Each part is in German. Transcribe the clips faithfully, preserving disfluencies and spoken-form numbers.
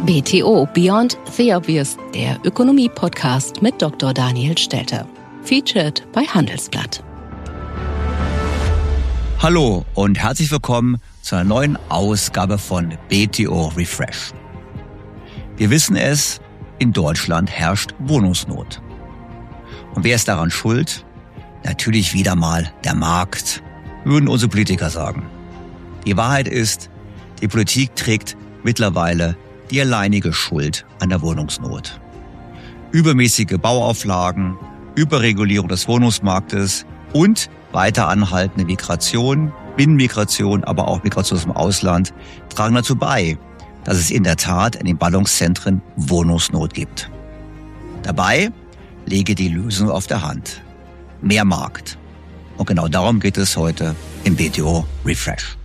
B T O Beyond the Obvious, der Ökonomie-Podcast mit Doktor Daniel Stelter. Featured bei Handelsblatt. Hallo und herzlich willkommen zu einer neuen Ausgabe von B T O Refresh. Wir wissen es, in Deutschland herrscht Wohnungsnot. Und wer ist daran schuld? Natürlich wieder mal der Markt, würden unsere Politiker sagen. Die Wahrheit ist, die Politik trägt mittlerweile die alleinige Schuld an der Wohnungsnot. Übermäßige Bauauflagen, Überregulierung des Wohnungsmarktes und weiter anhaltende Migration, Binnenmigration, aber auch Migration aus dem Ausland tragen dazu bei, dass es in der Tat in den Ballungszentren Wohnungsnot gibt. Dabei lege die Lösung auf der Hand. Mehr Markt. Und genau darum geht es heute im B T O Refresh.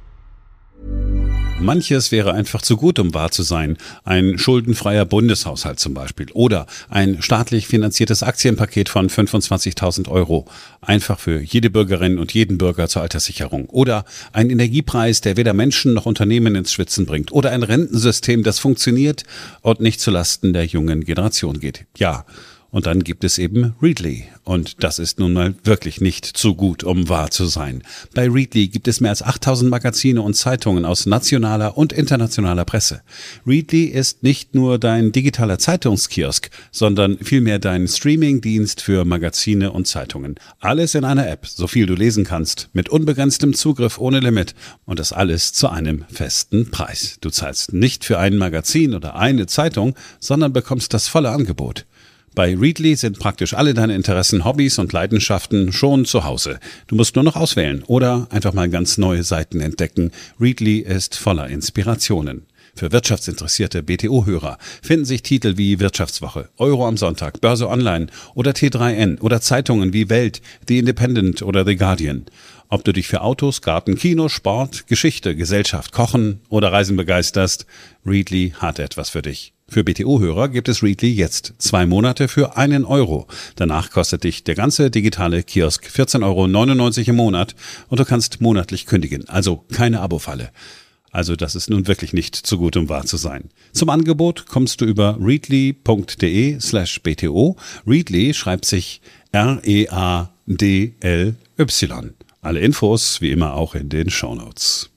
Manches wäre einfach zu gut, um wahr zu sein. Ein schuldenfreier Bundeshaushalt zum Beispiel. Oder ein staatlich finanziertes Aktienpaket von fünfundzwanzigtausend Euro. Einfach für jede Bürgerin und jeden Bürger zur Alterssicherung. Oder ein Energiepreis, der weder Menschen noch Unternehmen ins Schwitzen bringt. Oder ein Rentensystem, das funktioniert und nicht zulasten der jungen Generation geht. Ja. Und dann gibt es eben Readly. Und das ist nun mal wirklich nicht zu gut, um wahr zu sein. Bei Readly gibt es mehr als achttausend Magazine und Zeitungen aus nationaler und internationaler Presse. Readly ist nicht nur dein digitaler Zeitungskiosk, sondern vielmehr dein Streamingdienst für Magazine und Zeitungen. Alles in einer App, so viel du lesen kannst, mit unbegrenztem Zugriff ohne Limit. Und das alles zu einem festen Preis. Du zahlst nicht für ein Magazin oder eine Zeitung, sondern bekommst das volle Angebot. Bei Readly sind praktisch alle deine Interessen, Hobbys und Leidenschaften schon zu Hause. Du musst nur noch auswählen oder einfach mal ganz neue Seiten entdecken. Readly ist voller Inspirationen. Für wirtschaftsinteressierte B T O-Hörer finden sich Titel wie Wirtschaftswoche, Euro am Sonntag, Börse Online oder T drei N oder Zeitungen wie Welt, The Independent oder The Guardian. Ob du dich für Autos, Garten, Kino, Sport, Geschichte, Gesellschaft, Kochen oder Reisen begeisterst, Readly hat etwas für dich. Für B T O-Hörer gibt es Readly jetzt zwei Monate für einen Euro. Danach kostet dich der ganze digitale Kiosk vierzehn Euro neunundneunzig im Monat und du kannst monatlich kündigen, also keine Abo-Falle. Also das ist nun wirklich nicht zu gut, um wahr zu sein. Zum Angebot kommst du über readly.de slash bto. Readly schreibt sich R E A D L Y. Alle Infos wie immer auch in den Shownotes.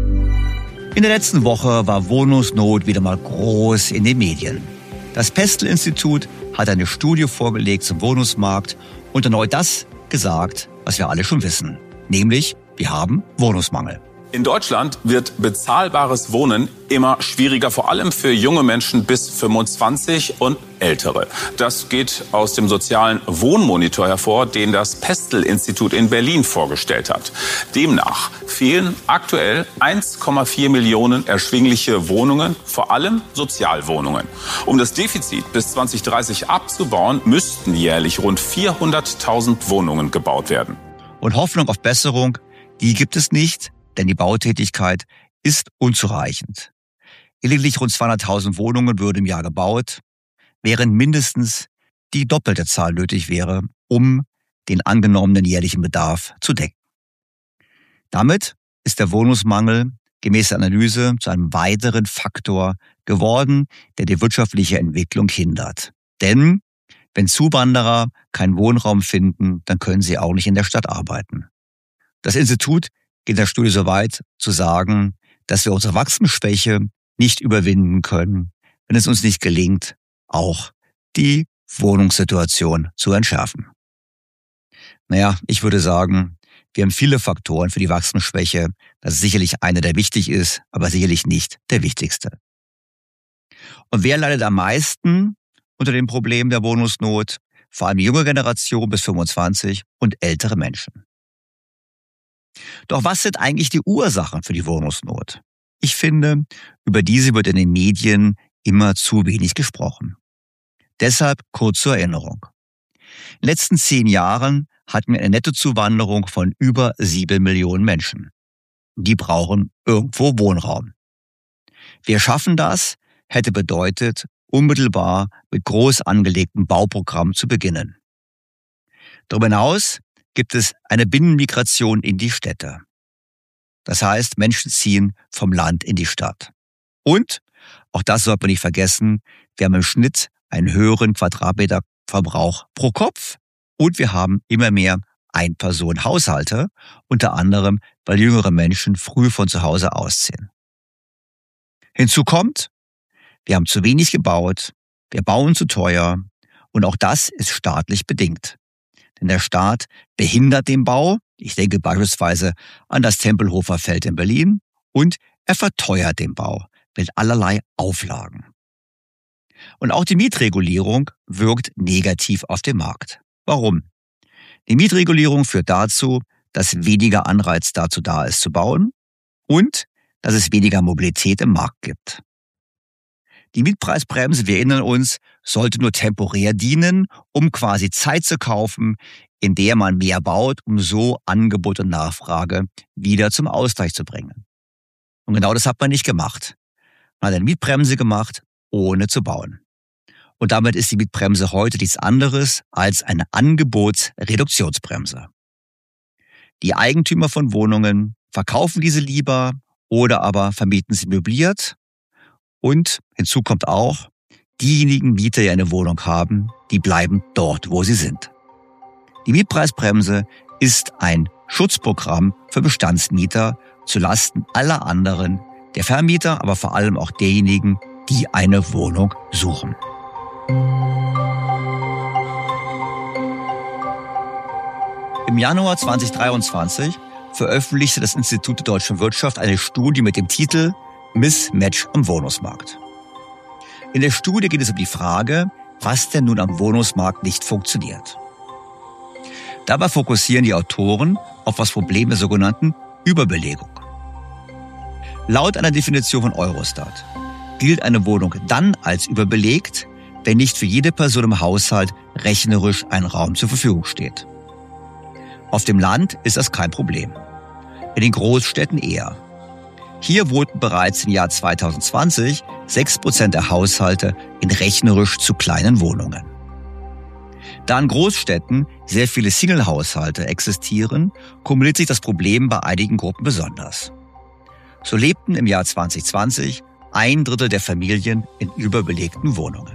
In der letzten Woche war Wohnungsnot wieder mal groß in den Medien. Das Pestel-Institut hat eine Studie vorgelegt zum Wohnungsmarkt und erneut das gesagt, was wir alle schon wissen. Nämlich, wir haben Wohnungsmangel. In Deutschland wird bezahlbares Wohnen immer schwieriger, vor allem für junge Menschen bis fünfundzwanzig und Ältere. Das geht aus dem sozialen Wohnmonitor hervor, den das Pestel-Institut in Berlin vorgestellt hat. Demnach fehlen aktuell eins Komma vier Millionen erschwingliche Wohnungen, vor allem Sozialwohnungen. Um das Defizit bis zwanzig dreißig abzubauen, müssten jährlich rund vierhunderttausend Wohnungen gebaut werden. Und Hoffnung auf Besserung, die gibt es nicht. Denn die Bautätigkeit ist unzureichend. Lediglich rund zweihunderttausend Wohnungen würden im Jahr gebaut, während mindestens die doppelte Zahl nötig wäre, um den angenommenen jährlichen Bedarf zu decken. Damit ist der Wohnungsmangel gemäß der Analyse zu einem weiteren Faktor geworden, der die wirtschaftliche Entwicklung hindert. Denn wenn Zuwanderer keinen Wohnraum finden, dann können sie auch nicht in der Stadt arbeiten. Das Institut geht in der Studie so weit zu sagen, dass wir unsere Wachstumsschwäche nicht überwinden können, wenn es uns nicht gelingt, auch die Wohnungssituation zu entschärfen. Naja, ich würde sagen, wir haben viele Faktoren für die Wachstumsschwäche. Das ist sicherlich einer, der wichtig ist, aber sicherlich nicht der wichtigste. Und wer leidet am meisten unter dem Problem der Wohnungsnot? Vor allem die junge Generation bis fünfundzwanzig und ältere Menschen. Doch was sind eigentlich die Ursachen für die Wohnungsnot? Ich finde, über diese wird in den Medien immer zu wenig gesprochen. Deshalb kurz zur Erinnerung. In den letzten zehn Jahren hatten wir eine Nettozuwanderung von über sieben Millionen Menschen. Die brauchen irgendwo Wohnraum. Wir schaffen das, hätte bedeutet, unmittelbar mit groß angelegten Bauprogrammen zu beginnen. Darüber hinaus gibt es eine Binnenmigration in die Städte. Das heißt, Menschen ziehen vom Land in die Stadt. Und Auch das sollte man nicht vergessen. Wir haben im Schnitt einen höheren Quadratmeterverbrauch pro Kopf und wir haben immer mehr Ein-Personen-Haushalte, unter anderem, weil jüngere Menschen früh von zu Hause ausziehen. Hinzu kommt, wir haben zu wenig gebaut, wir bauen zu teuer und auch das ist staatlich bedingt. Denn der Staat behindert den Bau, ich denke beispielsweise an das Tempelhofer Feld in Berlin, und er verteuert den Bau mit allerlei Auflagen. Und auch die Mietregulierung wirkt negativ auf den Markt. Warum? Die Mietregulierung führt dazu, dass weniger Anreiz dazu da ist zu bauen und dass es weniger Mobilität im Markt gibt. Die Mietpreisbremse, wir erinnern uns, sollte nur temporär dienen, um quasi Zeit zu kaufen, in der man mehr baut, um so Angebot und Nachfrage wieder zum Ausgleich zu bringen. Und genau das hat man nicht gemacht. Man hat eine Mietbremse gemacht, ohne zu bauen. Und damit ist die Mietbremse heute nichts anderes als eine Angebotsreduktionsbremse. Die Eigentümer von Wohnungen verkaufen diese lieber oder aber vermieten sie möbliert. Und hinzu kommt auch, diejenigen Mieter, die eine Wohnung haben, die bleiben dort, wo sie sind. Die Mietpreisbremse ist ein Schutzprogramm für Bestandsmieter zulasten aller anderen, der Vermieter, aber vor allem auch derjenigen, die eine Wohnung suchen. Im Januar zweitausenddreiundzwanzig veröffentlichte das Institut der Deutschen Wirtschaft eine Studie mit dem Titel Mismatch am Wohnungsmarkt. In der Studie geht es um die Frage, was denn nun am Wohnungsmarkt nicht funktioniert. Dabei fokussieren die Autoren auf das Problem der sogenannten Überbelegung. Laut einer Definition von Eurostat gilt eine Wohnung dann als überbelegt, wenn nicht für jede Person im Haushalt rechnerisch ein Raum zur Verfügung steht. Auf dem Land ist das kein Problem. In den Großstädten eher. Hier wohnten bereits im Jahr zweitausendzwanzig sechs Prozent der Haushalte in rechnerisch zu kleinen Wohnungen. Da in Großstädten sehr viele Single-Haushalte existieren, kumuliert sich das Problem bei einigen Gruppen besonders. So lebten im Jahr zweitausendzwanzig ein Drittel der Familien in überbelegten Wohnungen.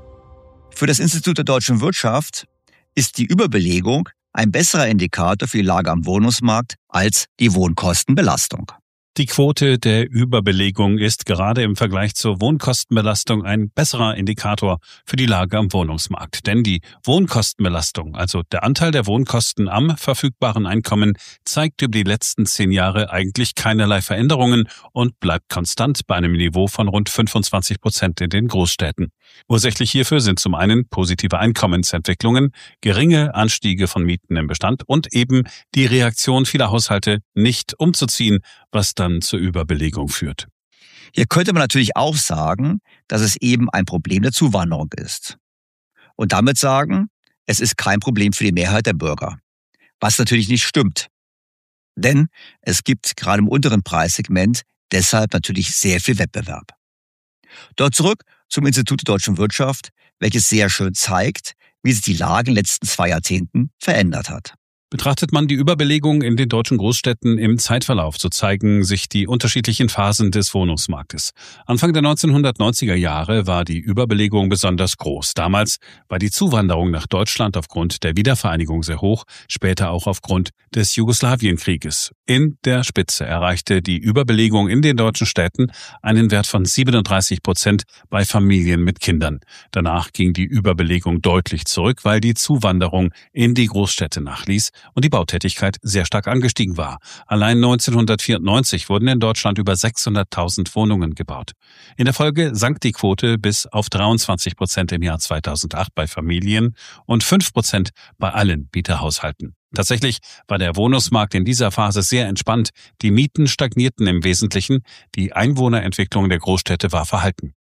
Für das Institut der Deutschen Wirtschaft ist die Überbelegung ein besserer Indikator für die Lage am Wohnungsmarkt als die Wohnkostenbelastung. Die Quote der Überbelegung ist gerade im Vergleich zur Wohnkostenbelastung ein besserer Indikator für die Lage am Wohnungsmarkt. Denn die Wohnkostenbelastung, also der Anteil der Wohnkosten am verfügbaren Einkommen, zeigt über die letzten zehn Jahre eigentlich keinerlei Veränderungen und bleibt konstant bei einem Niveau von rund fünfundzwanzig Prozent in den Großstädten. Ursächlich hierfür sind zum einen positive Einkommensentwicklungen, geringe Anstiege von Mieten im Bestand und eben die Reaktion vieler Haushalte, nicht umzuziehen, was dann zur Überbelegung führt. Hier könnte man natürlich auch sagen, dass es eben ein Problem der Zuwanderung ist. Und damit sagen, es ist kein Problem für die Mehrheit der Bürger. Was natürlich nicht stimmt. Denn es gibt gerade im unteren Preissegment deshalb natürlich sehr viel Wettbewerb. Dort zurück zum Institut der Deutschen Wirtschaft, welches sehr schön zeigt, wie sich die Lage in den letzten zwei Jahrzehnten verändert hat. Betrachtet man die Überbelegung in den deutschen Großstädten im Zeitverlauf, so zeigen sich die unterschiedlichen Phasen des Wohnungsmarktes. Anfang der neunzehnhundertneunziger Jahre war die Überbelegung besonders groß. Damals war die Zuwanderung nach Deutschland aufgrund der Wiedervereinigung sehr hoch, später auch aufgrund des Jugoslawienkrieges. In der Spitze erreichte die Überbelegung in den deutschen Städten einen Wert von siebenunddreißig Prozent bei Familien mit Kindern. Danach ging die Überbelegung deutlich zurück, weil die Zuwanderung in die Großstädte nachließ und die Bautätigkeit sehr stark angestiegen war. Allein neunzehnhundertvierundneunzig wurden in Deutschland über sechshunderttausend Wohnungen gebaut. In der Folge sank die Quote bis auf dreiundzwanzig Prozent im Jahr zweitausendacht bei Familien und fünf Prozent bei allen Mieterhaushalten. Tatsächlich war der Wohnungsmarkt in dieser Phase sehr entspannt. Die Mieten stagnierten im Wesentlichen. Die Einwohnerentwicklung der Großstädte war verhalten.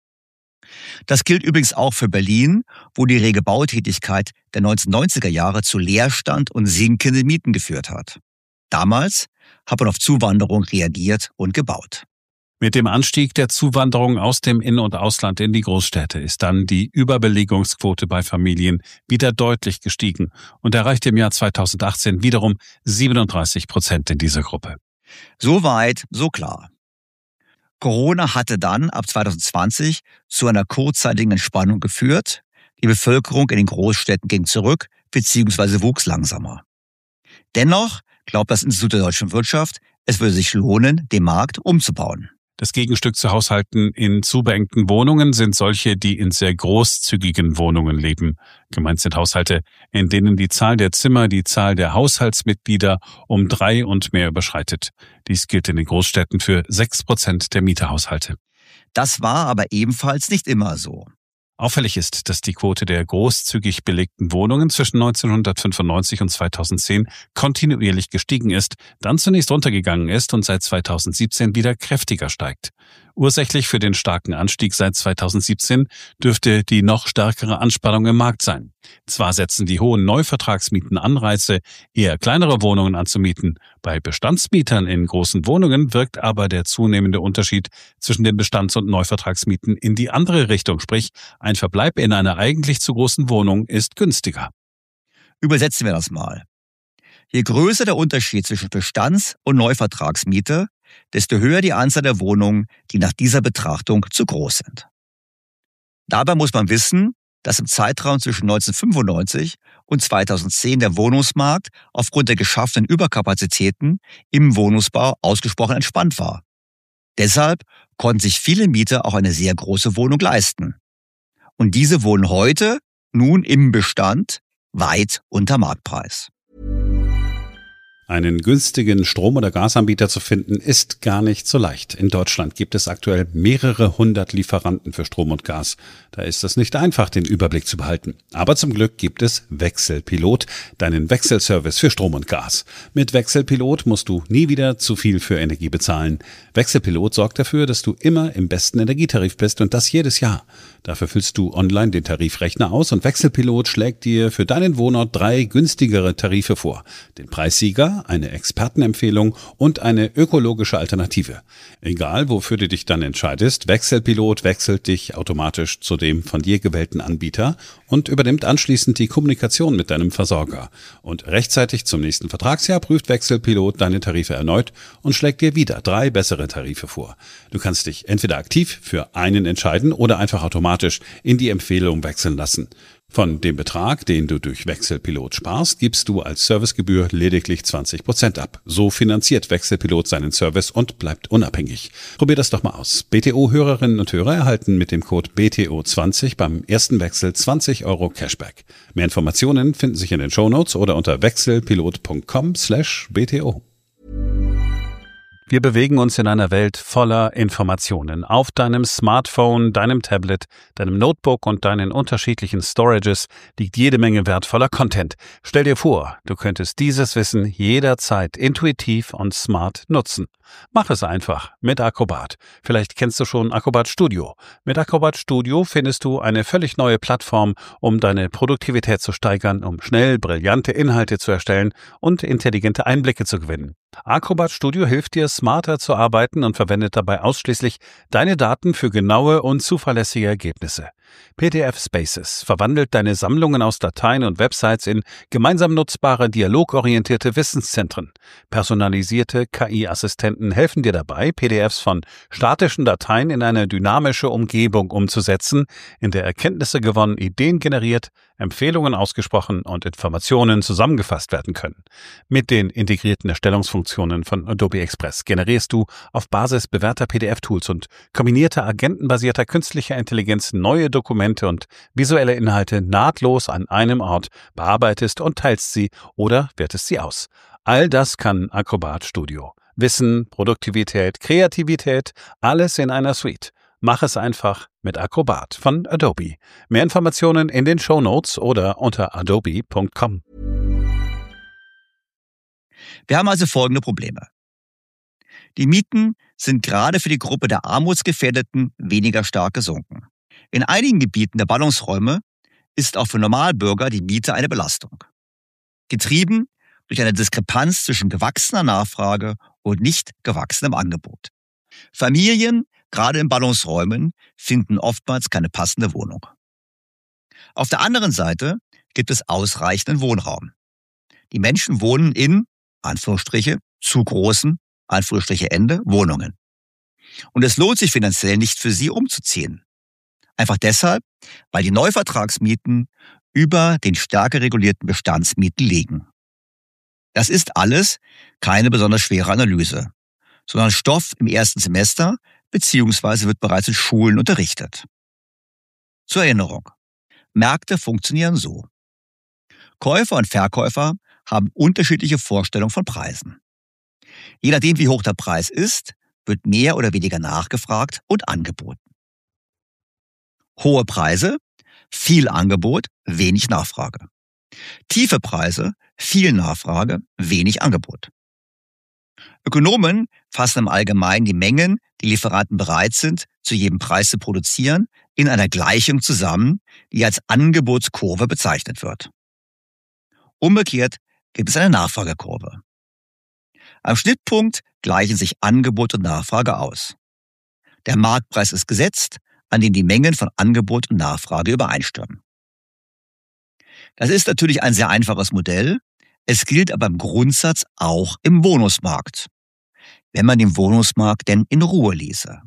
Das gilt übrigens auch für Berlin, wo die rege Bautätigkeit der neunzehnhundertneunziger Jahre zu Leerstand und sinkenden Mieten geführt hat. Damals hat man auf Zuwanderung reagiert und gebaut. Mit dem Anstieg der Zuwanderung aus dem In- und Ausland in die Großstädte ist dann die Überbelegungsquote bei Familien wieder deutlich gestiegen und erreichte im Jahr zweitausendachtzehn wiederum siebenunddreißig Prozent in dieser Gruppe. So weit, so klar. Corona hatte dann ab zwanzig zwanzig zu einer kurzzeitigen Entspannung geführt. Die Bevölkerung in den Großstädten ging zurück bzw. wuchs langsamer. Dennoch glaubt das Institut der deutschen Wirtschaft, es würde sich lohnen, den Markt umzubauen. Das Gegenstück zu Haushalten in zu beengten Wohnungen sind solche, die in sehr großzügigen Wohnungen leben. Gemeint sind Haushalte, in denen die Zahl der Zimmer die Zahl der Haushaltsmitglieder um drei und mehr überschreitet. Dies gilt in den Großstädten für sechs Prozent der Mieterhaushalte. Das war aber ebenfalls nicht immer so. Auffällig ist, dass die Quote der großzügig belegten Wohnungen zwischen neunzehnhundertfünfundneunzig und zweitausendzehn kontinuierlich gestiegen ist, dann zunächst runtergegangen ist und seit zweitausendsiebzehn wieder kräftiger steigt. Ursächlich für den starken Anstieg seit zweitausendsiebzehn dürfte die noch stärkere Anspannung im Markt sein. Zwar setzen die hohen Neuvertragsmieten Anreize, eher kleinere Wohnungen anzumieten. Bei Bestandsmietern in großen Wohnungen wirkt aber der zunehmende Unterschied zwischen den Bestands- und Neuvertragsmieten in die andere Richtung, sprich ein Verbleib in einer eigentlich zu großen Wohnung ist günstiger. Übersetzen wir das mal. Je größer der Unterschied zwischen Bestands- und Neuvertragsmiete, desto höher die Anzahl der Wohnungen, die nach dieser Betrachtung zu groß sind. Dabei muss man wissen, dass im Zeitraum zwischen neunzehnhundertfünfundneunzig und zweitausendzehn der Wohnungsmarkt aufgrund der geschaffenen Überkapazitäten im Wohnungsbau ausgesprochen entspannt war. Deshalb konnten sich viele Mieter auch eine sehr große Wohnung leisten. Und diese wohnen heute nun im Bestand weit unter Marktpreis. Einen günstigen Strom- oder Gasanbieter zu finden, ist gar nicht so leicht. In Deutschland gibt es aktuell mehrere hundert Lieferanten für Strom und Gas. Da ist es nicht einfach, den Überblick zu behalten. Aber zum Glück gibt es Wechselpilot, deinen Wechselservice für Strom und Gas. Mit Wechselpilot musst du nie wieder zu viel für Energie bezahlen. Wechselpilot sorgt dafür, dass du immer im besten Energietarif bist und das jedes Jahr. Dafür füllst du online den Tarifrechner aus und Wechselpilot schlägt dir für deinen Wohnort drei günstigere Tarife vor. Den Preissieger, eine Expertenempfehlung und eine ökologische Alternative. Egal, wofür du dich dann entscheidest, Wechselpilot wechselt dich automatisch zu dem von dir gewählten Anbieter und übernimmt anschließend die Kommunikation mit deinem Versorger. Und rechtzeitig zum nächsten Vertragsjahr prüft Wechselpilot deine Tarife erneut und schlägt dir wieder drei bessere Tarife vor. Du kannst dich entweder aktiv für einen entscheiden oder einfach automatisch in die Empfehlung wechseln lassen. Von dem Betrag, den du durch Wechselpilot sparst, gibst du als Servicegebühr lediglich zwanzig Prozent ab. So finanziert Wechselpilot seinen Service und bleibt unabhängig. Probier das doch mal aus. B T O-Hörerinnen und Hörer erhalten mit dem Code B T O zwanzig beim ersten Wechsel zwanzig Euro Cashback. Mehr Informationen finden sich in den Shownotes oder unter wechselpilot punkt com slash B T O. Wir bewegen uns in einer Welt voller Informationen. Auf deinem Smartphone, deinem Tablet, deinem Notebook und deinen unterschiedlichen Storages liegt jede Menge wertvoller Content. Stell dir vor, du könntest dieses Wissen jederzeit intuitiv und smart nutzen. Mach es einfach mit Acrobat. Vielleicht kennst du schon Acrobat Studio. Mit Acrobat Studio findest du eine völlig neue Plattform, um deine Produktivität zu steigern, um schnell brillante Inhalte zu erstellen und intelligente Einblicke zu gewinnen. Acrobat Studio hilft dir, smarter zu arbeiten und verwendet dabei ausschließlich deine Daten für genaue und zuverlässige Ergebnisse. P D F Spaces verwandelt deine Sammlungen aus Dateien und Websites in gemeinsam nutzbare, dialogorientierte Wissenszentren. Personalisierte K I-Assistenten helfen dir dabei, P D Fs von statischen Dateien in eine dynamische Umgebung umzusetzen, in der Erkenntnisse gewonnen, Ideen generiert, Empfehlungen ausgesprochen und Informationen zusammengefasst werden können. Mit den integrierten Erstellungsfunktionen von Adobe Express generierst du auf Basis bewährter P D F-Tools und kombinierter agentenbasierter künstlicher Intelligenz neue Dokumente und visuelle Inhalte nahtlos an einem Ort, bearbeitest und teilst sie oder wertest sie aus. All das kann Acrobat Studio. Wissen, Produktivität, Kreativität, alles in einer Suite. Mach es einfach mit Acrobat von Adobe. Mehr Informationen in den Shownotes oder unter adobe punkt com. Wir haben also folgende Probleme. Die Mieten sind gerade für die Gruppe der Armutsgefährdeten weniger stark gesunken. In einigen Gebieten der Ballungsräume ist auch für Normalbürger die Miete eine Belastung. Getrieben durch eine Diskrepanz zwischen gewachsener Nachfrage und nicht gewachsenem Angebot. Familien, gerade in Ballungsräumen, finden oftmals keine passende Wohnung. Auf der anderen Seite gibt es ausreichenden Wohnraum. Die Menschen wohnen in, Anführungsstriche, zu großen, Anführungsstriche Ende, Wohnungen. Und es lohnt sich finanziell nicht für Sie umzuziehen. Einfach deshalb, weil die Neuvertragsmieten über den stärker regulierten Bestandsmieten liegen. Das ist alles keine besonders schwere Analyse, sondern Stoff im ersten Semester beziehungsweise wird bereits in Schulen unterrichtet. Zur Erinnerung. Märkte funktionieren so. Käufer und Verkäufer haben unterschiedliche Vorstellungen von Preisen. Je nachdem, wie hoch der Preis ist, wird mehr oder weniger nachgefragt und angeboten. Hohe Preise, viel Angebot, wenig Nachfrage. Tiefe Preise, viel Nachfrage, wenig Angebot. Ökonomen fassen im Allgemeinen die Mengen, die Lieferanten bereit sind, zu jedem Preis zu produzieren, in einer Gleichung zusammen, die als Angebotskurve bezeichnet wird. Umgekehrt gibt es eine Nachfragekurve. Am Schnittpunkt gleichen sich Angebot und Nachfrage aus. Der Marktpreis ist gesetzt, an dem die Mengen von Angebot und Nachfrage übereinstimmen. Das ist natürlich ein sehr einfaches Modell, es gilt aber im Grundsatz auch im Wohnungsmarkt, wenn man den Wohnungsmarkt denn in Ruhe ließe.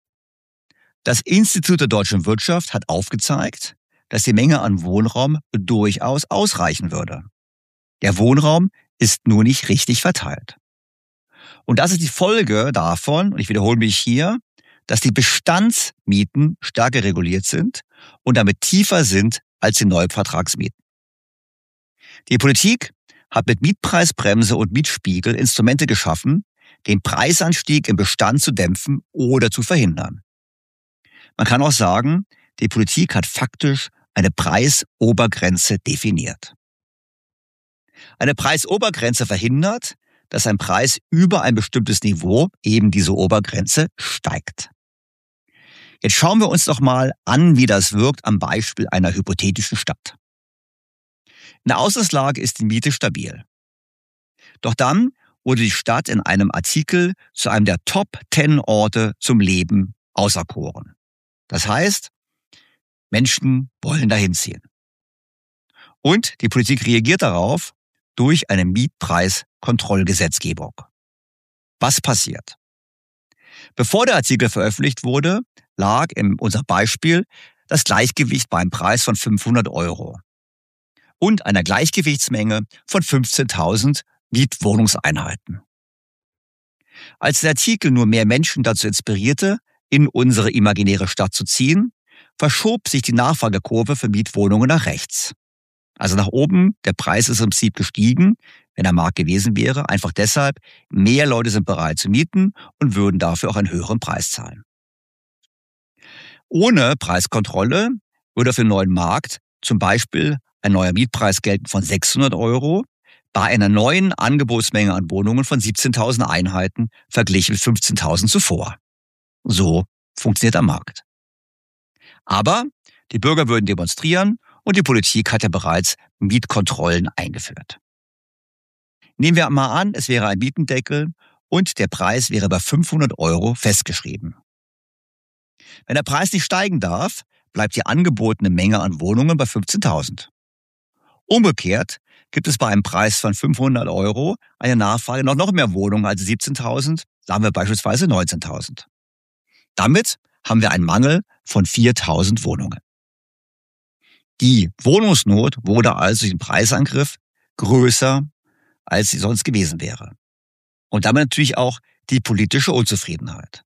Das Institut der deutschen Wirtschaft hat aufgezeigt, dass die Menge an Wohnraum durchaus ausreichen würde. Der Wohnraum ist nur nicht richtig verteilt. Und das ist die Folge davon, und ich wiederhole mich hier, dass die Bestandsmieten stärker reguliert sind und damit tiefer sind als die Neuvertragsmieten. Die Politik hat mit Mietpreisbremse und Mietspiegel Instrumente geschaffen, den Preisanstieg im Bestand zu dämpfen oder zu verhindern. Man kann auch sagen, die Politik hat faktisch eine Preisobergrenze definiert. Eine Preisobergrenze verhindert, dass ein Preis über ein bestimmtes Niveau, eben diese Obergrenze, steigt. Jetzt schauen wir uns doch mal an, wie das wirkt am Beispiel einer hypothetischen Stadt. In der Ausgangslage ist die Miete stabil. Doch dann wurde die Stadt in einem Artikel zu einem der Top zehn Orte zum Leben auserkoren. Das heißt, Menschen wollen dahin ziehen. Und die Politik reagiert darauf durch eine Mietpreiskontrollgesetzgebung. Was passiert? Bevor der Artikel veröffentlicht wurde, lag in unserem Beispiel das Gleichgewicht beim Preis von fünfhundert Euro und einer Gleichgewichtsmenge von fünfzehntausend Mietwohnungseinheiten. Als der Artikel nur mehr Menschen dazu inspirierte, in unsere imaginäre Stadt zu ziehen, verschob sich die Nachfragekurve für Mietwohnungen nach rechts. Also nach oben, der Preis ist im Prinzip gestiegen, wenn er Markt gewesen wäre, einfach deshalb, mehr Leute sind bereit zu mieten und würden dafür auch einen höheren Preis zahlen. Ohne Preiskontrolle würde für den neuen Markt zum Beispiel ein neuer Mietpreis gelten von sechshundert Euro, bei einer neuen Angebotsmenge an Wohnungen von siebzehntausend Einheiten verglichen mit fünfzehntausend zuvor. So funktioniert der Markt. Aber die Bürger würden demonstrieren und die Politik hat ja bereits Mietkontrollen eingeführt. Nehmen wir mal an, es wäre ein Mietendeckel und der Preis wäre bei fünfhundert Euro festgeschrieben. Wenn der Preis nicht steigen darf, bleibt die angebotene Menge an Wohnungen bei fünfzehntausend. Umgekehrt gibt es bei einem Preis von fünfhundert Euro eine Nachfrage nach noch mehr Wohnungen als siebzehntausend, sagen wir beispielsweise neunzehntausend. Damit haben wir einen Mangel von viertausend Wohnungen. Die Wohnungsnot wurde also durch den Preisangriff größer, als sie sonst gewesen wäre. Und damit natürlich auch die politische Unzufriedenheit.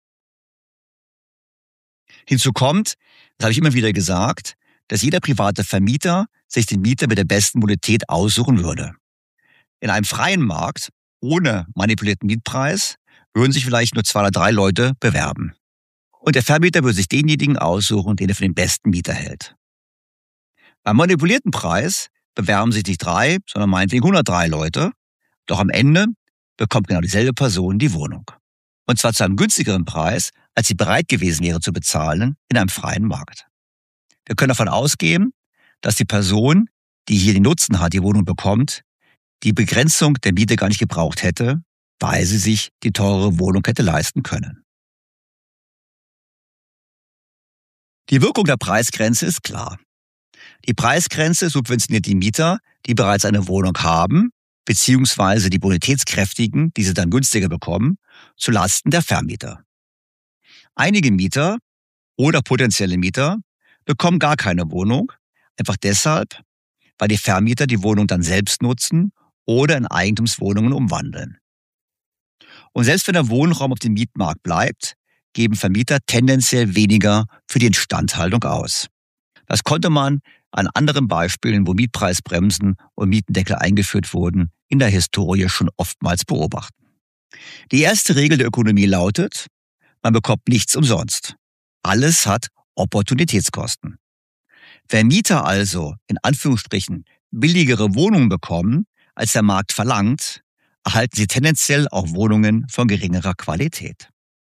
Hinzu kommt, das habe ich immer wieder gesagt, dass jeder private Vermieter sich den Mieter mit der besten Bonität aussuchen würde. In einem freien Markt, ohne manipulierten Mietpreis, würden sich vielleicht nur zwei oder drei Leute bewerben. Und der Vermieter würde sich denjenigen aussuchen, den er für den besten Mieter hält. Beim manipulierten Preis bewerben sich nicht drei, sondern meinetwegen hundertdrei Leute. Doch am Ende bekommt genau dieselbe Person die Wohnung. Und zwar zu einem günstigeren Preis, als sie bereit gewesen wäre zu bezahlen in einem freien Markt. Wir können davon ausgehen, dass die Person, die hier den Nutzen hat, die Wohnung bekommt, die Begrenzung der Miete gar nicht gebraucht hätte, weil sie sich die teure Wohnung hätte leisten können. Die Wirkung der Preisgrenze ist klar. Die Preisgrenze subventioniert die Mieter, die bereits eine Wohnung haben, beziehungsweise die Bonitätskräftigen, die sie dann günstiger bekommen, zu Lasten der Vermieter. Einige Mieter oder potenzielle Mieter bekommen gar keine Wohnung, einfach deshalb, weil die Vermieter die Wohnung dann selbst nutzen oder in Eigentumswohnungen umwandeln. Und selbst wenn der Wohnraum auf dem Mietmarkt bleibt, geben Vermieter tendenziell weniger für die Instandhaltung aus. Das konnte man an anderen Beispielen, wo Mietpreisbremsen und Mietendeckel eingeführt wurden, in der Historie schon oftmals beobachten. Die erste Regel der Ökonomie lautet, man bekommt nichts umsonst. Alles hat Opportunitätskosten. Wenn Mieter also in Anführungsstrichen billigere Wohnungen bekommen, als der Markt verlangt, erhalten sie tendenziell auch Wohnungen von geringerer Qualität.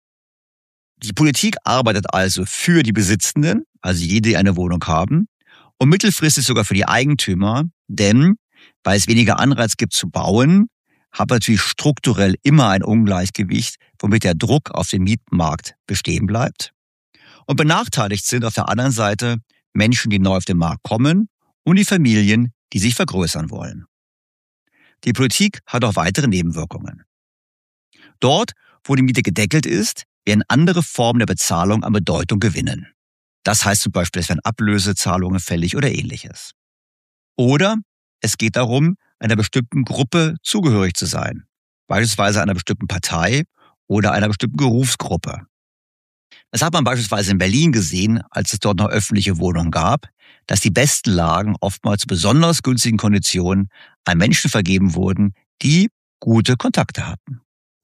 Die Politik arbeitet also für die Besitzenden, also jene, die eine Wohnung haben, und mittelfristig sogar für die Eigentümer, denn weil es weniger Anreiz gibt zu bauen, hat man natürlich strukturell immer ein Ungleichgewicht, womit der Druck auf den Mietmarkt bestehen bleibt. Und benachteiligt sind auf der anderen Seite Menschen, die neu auf den Markt kommen und die Familien, die sich vergrößern wollen. Die Politik hat auch weitere Nebenwirkungen. Dort, wo die Miete gedeckelt ist, werden andere Formen der Bezahlung an Bedeutung gewinnen. Das heißt zum Beispiel, es werden Ablösezahlungen fällig oder ähnliches. Oder es geht darum, einer bestimmten Gruppe zugehörig zu sein, beispielsweise einer bestimmten Partei oder einer bestimmten Berufsgruppe. Das hat man beispielsweise in Berlin gesehen, als es dort noch öffentliche Wohnungen gab, dass die besten Lagen oftmals zu besonders günstigen Konditionen an Menschen vergeben wurden, die gute Kontakte hatten.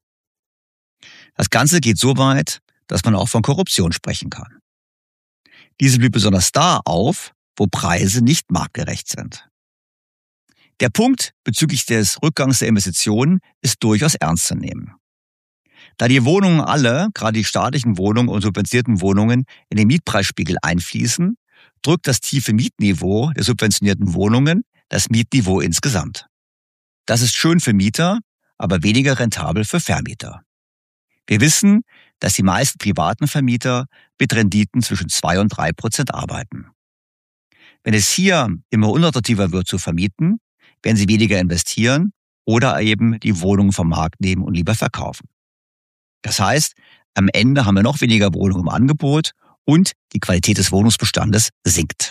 Das Ganze geht so weit, dass man auch von Korruption sprechen kann. Diese blüht besonders da auf, wo Preise nicht marktgerecht sind. Der Punkt bezüglich des Rückgangs der Investitionen ist durchaus ernst zu nehmen. Da die Wohnungen alle, gerade die staatlichen Wohnungen und subventionierten Wohnungen, in den Mietpreisspiegel einfließen, drückt das tiefe Mietniveau der subventionierten Wohnungen das Mietniveau insgesamt. Das ist schön für Mieter, aber weniger rentabel für Vermieter. Wir wissen, dass die meisten privaten Vermieter mit Renditen zwischen zwei und drei Prozent arbeiten. Wenn es hier immer unattraktiver wird zu vermieten, werden sie weniger investieren oder eben die Wohnungen vom Markt nehmen und lieber verkaufen. Das heißt, am Ende haben wir noch weniger Wohnungen im Angebot und die Qualität des Wohnungsbestandes sinkt.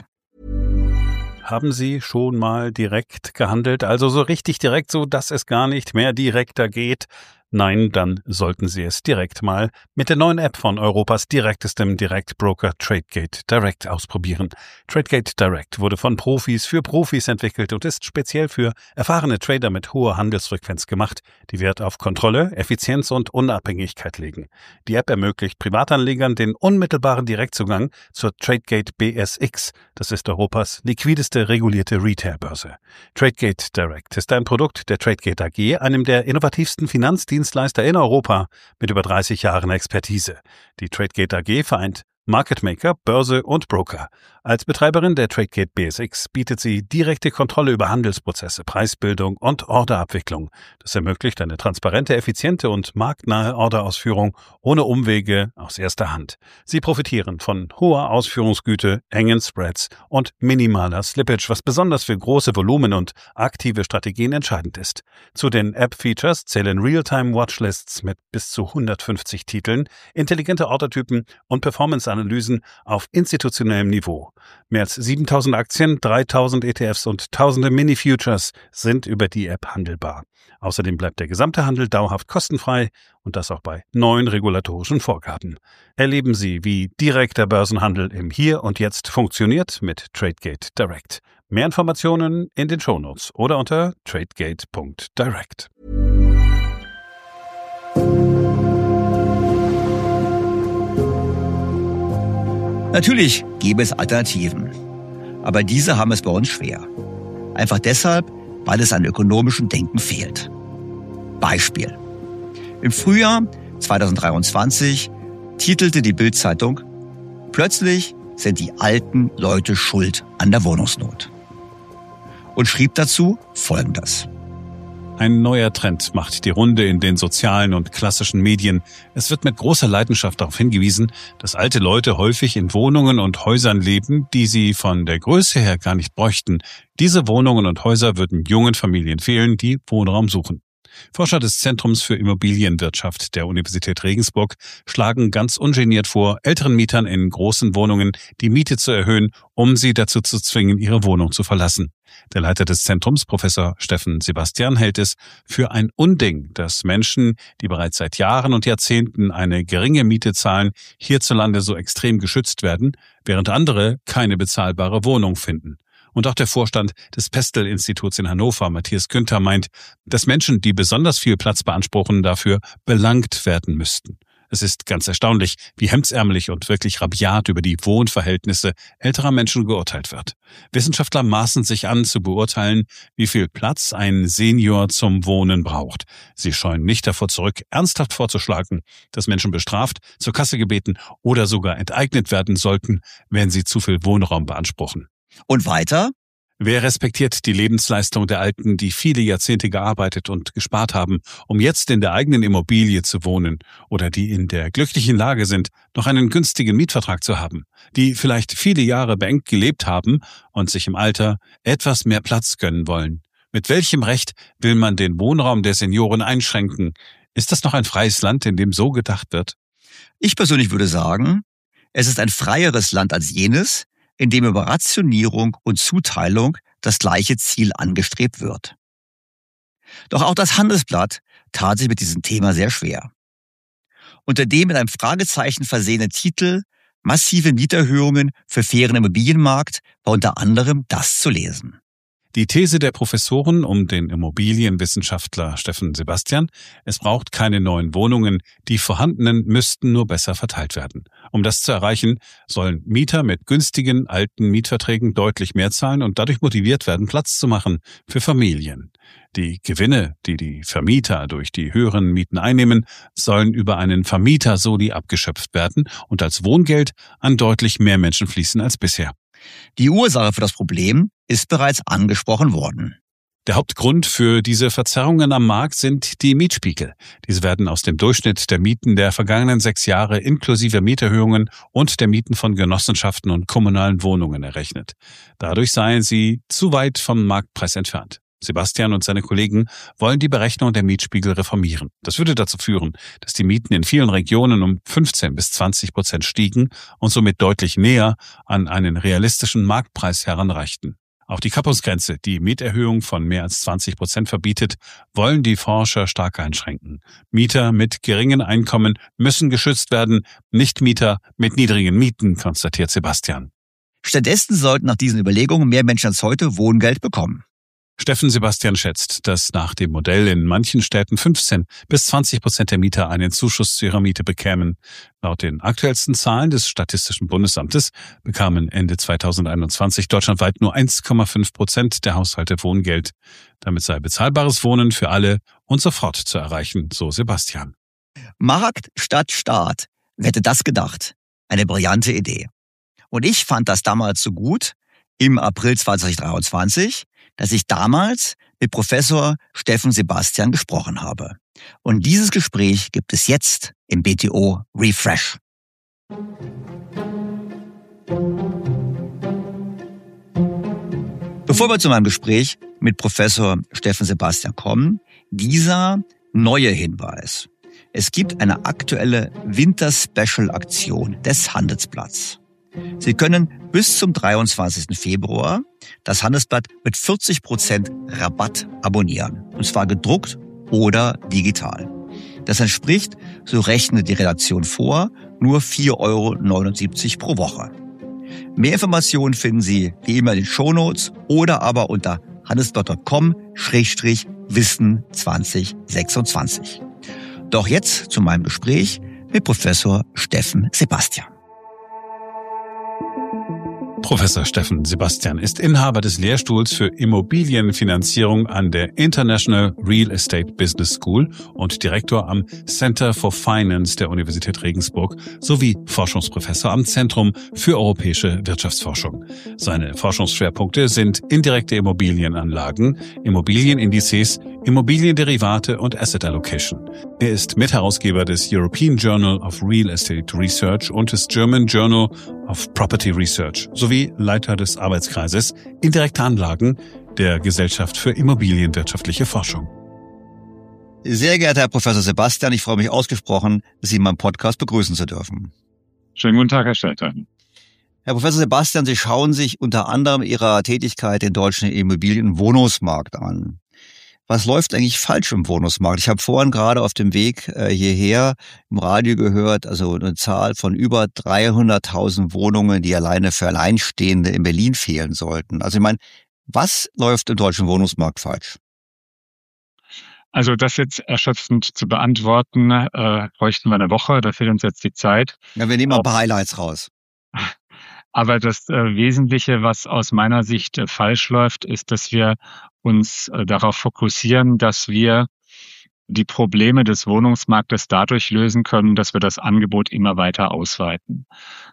Haben Sie schon mal direkt gehandelt? Also so richtig direkt, so dass es gar nicht mehr direkter geht? Nein, dann sollten Sie es direkt mal mit der neuen App von Europas direktestem Direktbroker Tradegate Direct ausprobieren. Tradegate Direct wurde von Profis für Profis entwickelt und ist speziell für erfahrene Trader mit hoher Handelsfrequenz gemacht, die Wert auf Kontrolle, Effizienz und Unabhängigkeit legen. Die App ermöglicht Privatanlegern den unmittelbaren Direktzugang zur Tradegate B S X. Das ist Europas liquideste regulierte Retailbörse. Tradegate Direct ist ein Produkt der Tradegate A G, einem der innovativsten Finanzdienstleister in Europa mit über dreißig Jahren Expertise. Die Tradegate A G vereint Market Maker, Börse und Broker. Als Betreiberin der Tradegate B S X bietet sie direkte Kontrolle über Handelsprozesse, Preisbildung und Orderabwicklung. Das ermöglicht eine transparente, effiziente und marktnahe Orderausführung ohne Umwege aus erster Hand. Sie profitieren von hoher Ausführungsgüte, engen Spreads und minimaler Slippage, was besonders für große Volumen und aktive Strategien entscheidend ist. Zu den App-Features zählen Real-Time-Watchlists mit bis zu hundertfünfzig Titeln, intelligente Ordertypen und Performance-Analysen auf institutionellem Niveau. Mehr als siebentausend Aktien, dreitausend E T Fs und tausende Mini-Futures sind über die App handelbar. Außerdem bleibt der gesamte Handel dauerhaft kostenfrei und das auch bei neuen regulatorischen Vorgaben. Erleben Sie, wie direkter Börsenhandel im Hier und Jetzt funktioniert mit Tradegate Direct. Mehr Informationen in den Shownotes oder unter tradegate punkt direct. Natürlich gäbe es Alternativen, aber diese haben es bei uns schwer. Einfach deshalb, weil es an ökonomischem Denken fehlt. Beispiel. Im Frühjahr zweitausenddreiundzwanzig titelte die Bild-Zeitung: Plötzlich sind die alten Leute schuld an der Wohnungsnot. Und schrieb dazu Folgendes. Ein neuer Trend macht die Runde in den sozialen und klassischen Medien. Es wird mit großer Leidenschaft darauf hingewiesen, dass alte Leute häufig in Wohnungen und Häusern leben, die sie von der Größe her gar nicht bräuchten. Diese Wohnungen und Häuser würden jungen Familien fehlen, die Wohnraum suchen. Forscher des Zentrums für Immobilienwirtschaft der Universität Regensburg schlagen ganz ungeniert vor, älteren Mietern in großen Wohnungen die Miete zu erhöhen, um sie dazu zu zwingen, ihre Wohnung zu verlassen. Der Leiter des Zentrums, Professor Steffen Sebastian, hält es für ein Unding, dass Menschen, die bereits seit Jahren und Jahrzehnten eine geringe Miete zahlen, hierzulande so extrem geschützt werden, während andere keine bezahlbare Wohnung finden. Und auch der Vorstand des Pestel-Instituts in Hannover, Matthias Günther, meint, dass Menschen, die besonders viel Platz beanspruchen, dafür belangt werden müssten. Es ist ganz erstaunlich, wie hemdsärmelig und wirklich rabiat über die Wohnverhältnisse älterer Menschen geurteilt wird. Wissenschaftler maßen sich an, zu beurteilen, wie viel Platz ein Senior zum Wohnen braucht. Sie scheuen nicht davor zurück, ernsthaft vorzuschlagen, dass Menschen bestraft, zur Kasse gebeten oder sogar enteignet werden sollten, wenn sie zu viel Wohnraum beanspruchen. Und weiter? Wer respektiert die Lebensleistung der Alten, die viele Jahrzehnte gearbeitet und gespart haben, um jetzt in der eigenen Immobilie zu wohnen, oder die in der glücklichen Lage sind, noch einen günstigen Mietvertrag zu haben, die vielleicht viele Jahre beengt gelebt haben und sich im Alter etwas mehr Platz gönnen wollen? Mit welchem Recht will man den Wohnraum der Senioren einschränken? Ist das noch ein freies Land, in dem so gedacht wird? Ich persönlich würde sagen, es ist ein freieres Land als jenes, in dem über Rationierung und Zuteilung das gleiche Ziel angestrebt wird. Doch auch das Handelsblatt tat sich mit diesem Thema sehr schwer. Unter dem mit einem Fragezeichen versehenen Titel »Massive Mieterhöhungen für fairen Immobilienmarkt« war unter anderem das zu lesen. Die These der Professoren um den Immobilienwissenschaftler Steffen Sebastian: Es braucht keine neuen Wohnungen, die vorhandenen müssten nur besser verteilt werden. Um das zu erreichen, sollen Mieter mit günstigen alten Mietverträgen deutlich mehr zahlen und dadurch motiviert werden, Platz zu machen für Familien. Die Gewinne, die die Vermieter durch die höheren Mieten einnehmen, sollen über einen Vermietersoli abgeschöpft werden und als Wohngeld an deutlich mehr Menschen fließen als bisher. Die Ursache für das Problem ist bereits angesprochen worden. Der Hauptgrund für diese Verzerrungen am Markt sind die Mietspiegel. Diese werden aus dem Durchschnitt der Mieten der vergangenen sechs Jahre inklusive Mieterhöhungen und der Mieten von Genossenschaften und kommunalen Wohnungen errechnet. Dadurch seien sie zu weit vom Marktpreis entfernt. Sebastian und seine Kollegen wollen die Berechnung der Mietspiegel reformieren. Das würde dazu führen, dass die Mieten in vielen Regionen um fünfzehn bis zwanzig Prozent stiegen und somit deutlich näher an einen realistischen Marktpreis heranreichten. Auch die Kappungsgrenze, die Mieterhöhung von mehr als zwanzig Prozent verbietet, wollen die Forscher stark einschränken. Mieter mit geringen Einkommen müssen geschützt werden, nicht Mieter mit niedrigen Mieten, konstatiert Sebastian. Stattdessen sollten nach diesen Überlegungen mehr Menschen als heute Wohngeld bekommen. Steffen Sebastian schätzt, dass nach dem Modell in manchen Städten fünfzehn bis zwanzig Prozent der Mieter einen Zuschuss zu ihrer Miete bekämen. Laut den aktuellsten Zahlen des Statistischen Bundesamtes bekamen Ende zweitausendeinundzwanzig deutschlandweit nur eins Komma fünf Prozent der Haushalte Wohngeld. Damit sei bezahlbares Wohnen für alle und sofort zu erreichen, so Sebastian. Markt statt Staat. Wer hätte das gedacht? Eine brillante Idee. Und ich fand das damals so gut, im April zweitausenddreiundzwanzig, dass ich damals mit Professor Steffen Sebastian gesprochen habe. Und dieses Gespräch gibt es jetzt im B T O Refresh. Bevor wir zu meinem Gespräch mit Professor Steffen Sebastian kommen, dieser neue Hinweis. Es gibt eine aktuelle Winter-Special-Aktion des Handelsblatts. Sie können bis zum dreiundzwanzigsten Februar das Handelsblatt mit vierzig Prozent Rabatt abonnieren. Und zwar gedruckt oder digital. Das entspricht, so rechnet die Redaktion vor, nur vier Euro neunundsiebzig pro Woche. Mehr Informationen finden Sie wie immer in den Shownotes oder aber unter handelsblatt punkt com Schrägstrich Wissen zwanzig sechsundzwanzig. Doch jetzt zu meinem Gespräch mit Professor Steffen Sebastian. Professor Steffen Sebastian ist Inhaber des Lehrstuhls für Immobilienfinanzierung an der International Real Estate Business School und Direktor am Center for Finance der Universität Regensburg sowie Forschungsprofessor am Zentrum für europäische Wirtschaftsforschung. Seine Forschungsschwerpunkte sind indirekte Immobilienanlagen, Immobilienindizes, Immobilienderivate und Asset Allocation. Er ist Mitherausgeber des European Journal of Real Estate Research und des German Journal of Property Research sowie Leiter des Arbeitskreises Indirekte Anlagen der Gesellschaft für Immobilienwirtschaftliche Forschung. Sehr geehrter Herr Professor Sebastian, ich freue mich ausgesprochen, Sie in meinem Podcast begrüßen zu dürfen. Schönen guten Tag, Herr Stelter. Herr Professor Sebastian, Sie schauen sich unter anderem Ihrer Tätigkeit den deutschen Immobilien- und Wohnungsmarkt an. Was läuft eigentlich falsch im Wohnungsmarkt? Ich habe vorhin gerade auf dem Weg hierher im Radio gehört, also eine Zahl von über dreihunderttausend Wohnungen, die alleine für Alleinstehende in Berlin fehlen sollten. Also ich meine, was läuft im deutschen Wohnungsmarkt falsch? Also das jetzt erschöpfend zu beantworten, äh, bräuchten wir eine Woche, da fehlt uns jetzt die Zeit. Ja, wir nehmen mal ein paar Highlights raus. Aber das äh, Wesentliche, was aus meiner Sicht äh, falsch läuft, ist, dass wir uns äh, darauf fokussieren, dass wir die Probleme des Wohnungsmarktes dadurch lösen können, dass wir das Angebot immer weiter ausweiten.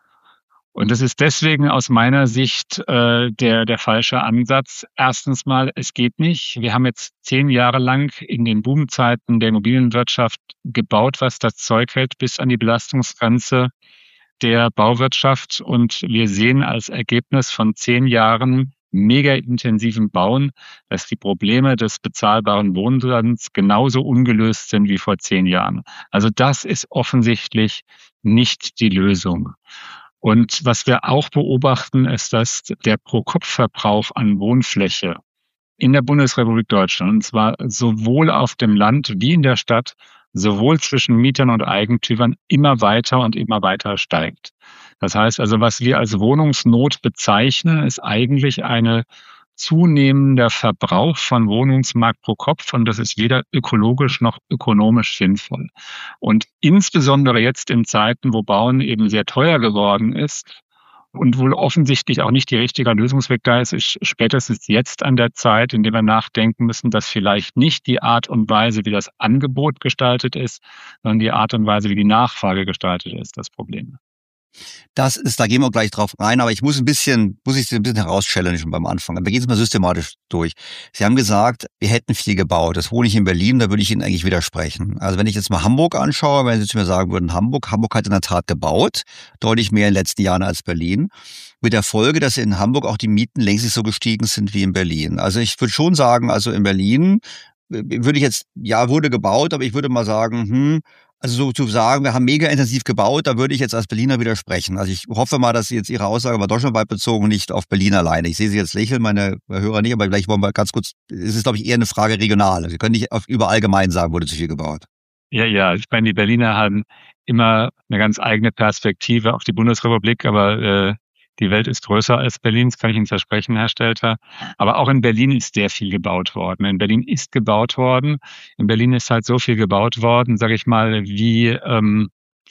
Und das ist deswegen aus meiner Sicht äh, der der falsche Ansatz. Erstens mal, es geht nicht. Wir haben jetzt zehn Jahre lang in den Boomzeiten der Immobilienwirtschaft gebaut, was das Zeug hält, bis an die Belastungsgrenze der Bauwirtschaft. Und wir sehen als Ergebnis von zehn Jahren mega intensiven Bauen, dass die Probleme des bezahlbaren Wohnraums genauso ungelöst sind wie vor zehn Jahren. Also das ist offensichtlich nicht die Lösung. Und was wir auch beobachten, ist, dass der Pro-Kopf-Verbrauch an Wohnfläche in der Bundesrepublik Deutschland, und zwar sowohl auf dem Land wie in der Stadt, sowohl zwischen Mietern und Eigentümern, immer weiter und immer weiter steigt. Das heißt also, was wir als Wohnungsnot bezeichnen, ist eigentlich eine zunehmender Verbrauch von Wohnungsmarkt pro Kopf, und das ist weder ökologisch noch ökonomisch sinnvoll. Und insbesondere jetzt in Zeiten, wo Bauen eben sehr teuer geworden ist und wohl offensichtlich auch nicht die richtige Lösungsweg da ist, ist spätestens jetzt an der Zeit, in der wir nachdenken müssen, dass vielleicht nicht die Art und Weise, wie das Angebot gestaltet ist, sondern die Art und Weise, wie die Nachfrage gestaltet ist, das Problem. Das ist, da gehen wir gleich drauf rein, aber ich muss ein bisschen, muss ich Sie ein bisschen herauschallengen beim Anfang. Wir gehen es mal systematisch durch. Sie haben gesagt, wir hätten viel gebaut. Das wohne ich in Berlin, da würde ich Ihnen eigentlich widersprechen. Also wenn ich jetzt mal Hamburg anschaue, wenn Sie zu mir sagen würden, Hamburg, Hamburg hat in der Tat gebaut, deutlich mehr in den letzten Jahren als Berlin. Mit der Folge, dass in Hamburg auch die Mieten längst nicht so gestiegen sind wie in Berlin. Also ich würde schon sagen, also in Berlin würde ich jetzt, ja, wurde gebaut, aber ich würde mal sagen, hm, also so zu sagen, wir haben mega intensiv gebaut, da würde ich jetzt als Berliner widersprechen. Also ich hoffe mal, dass Sie jetzt Ihre Aussage mal deutschlandweit bezogen, nicht auf Berlin alleine. Ich sehe Sie jetzt lächeln, meine Hörer nicht, aber vielleicht wollen wir ganz kurz, es ist, glaube ich, eher eine Frage regional. Sie können nicht auf über allgemein sagen, wurde zu viel gebaut. Ja, ja, ich meine, die Berliner haben immer eine ganz eigene Perspektive auf die Bundesrepublik, aber äh, die Welt ist größer als Berlin, das kann ich Ihnen versprechen, Herr Stelter. Aber auch in Berlin ist sehr viel gebaut worden. In Berlin ist gebaut worden. In Berlin ist halt so viel gebaut worden, sage ich mal, wie ähm,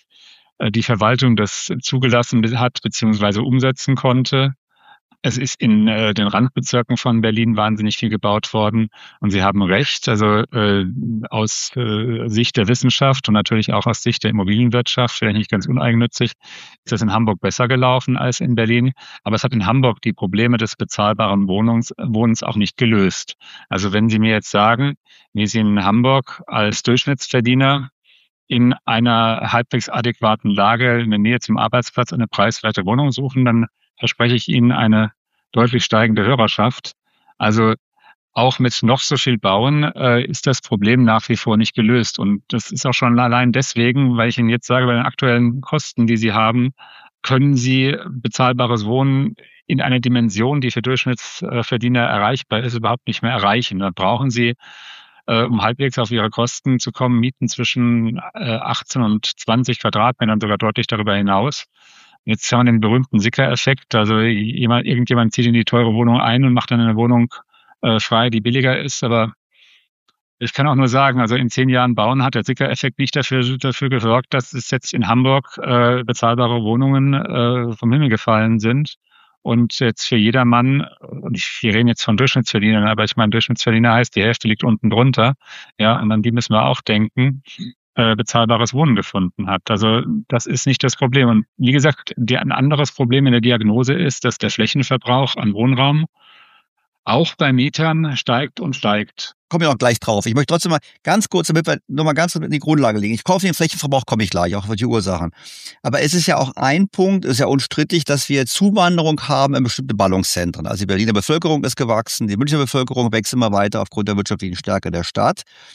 die Verwaltung das zugelassen hat bzw. umsetzen konnte. Es ist in äh, den Randbezirken von Berlin wahnsinnig viel gebaut worden. Und Sie haben recht, also äh, aus äh, Sicht der Wissenschaft und natürlich auch aus Sicht der Immobilienwirtschaft, vielleicht nicht ganz uneigennützig, ist das in Hamburg besser gelaufen als in Berlin. Aber es hat in Hamburg die Probleme des bezahlbaren Wohnungs, Wohnens auch nicht gelöst. Also wenn Sie mir jetzt sagen, wie Sie in Hamburg als Durchschnittsverdiener in einer halbwegs adäquaten Lage in der Nähe zum Arbeitsplatz eine preiswerte Wohnung suchen, dann verspreche ich Ihnen eine deutlich steigende Hörerschaft. Also auch mit noch so viel Bauen äh, ist das Problem nach wie vor nicht gelöst. Und das ist auch schon allein deswegen, weil ich Ihnen jetzt sage, bei den aktuellen Kosten, die Sie haben, können Sie bezahlbares Wohnen in einer Dimension, die für Durchschnittsverdiener erreichbar ist, überhaupt nicht mehr erreichen. Da brauchen Sie, äh, um halbwegs auf Ihre Kosten zu kommen, Mieten zwischen äh, achtzehn und zwanzig Quadratmetern, sogar deutlich darüber hinaus. Jetzt haben wir den berühmten Sicker-Effekt. Also jemand, irgendjemand zieht in die teure Wohnung ein und macht dann eine Wohnung äh, frei, die billiger ist. Aber ich kann auch nur sagen, also in zehn Jahren Bauen hat der Sicker-Effekt nicht dafür, dafür gesorgt, dass es jetzt in Hamburg äh, bezahlbare Wohnungen äh, vom Himmel gefallen sind. Und jetzt für jedermann, und ich, wir reden jetzt von Durchschnittsverdienern, aber ich meine, Durchschnittsverdiener heißt, die Hälfte liegt unten drunter. Ja, und an die müssen wir auch denken. Bezahlbares Wohnen gefunden hat. Also das ist nicht das Problem. Und wie gesagt, die, ein anderes Problem in der Diagnose ist, dass der Flächenverbrauch an Wohnraum auch bei Mietern steigt und steigt. Komme ich auch gleich drauf. Ich möchte trotzdem mal ganz kurz, damit wir nochmal ganz in die Grundlage legen. Ich komme auf den Flächenverbrauch, komme ich gleich, auch auf die Ursachen. Aber es ist ja auch ein Punkt, es ist ja unstrittig, dass wir Zuwanderung haben in bestimmte Ballungszentren. Also die Berliner Bevölkerung ist gewachsen, die Münchner Bevölkerung wächst immer weiter aufgrund der wirtschaftlichen Stärke der Stadt.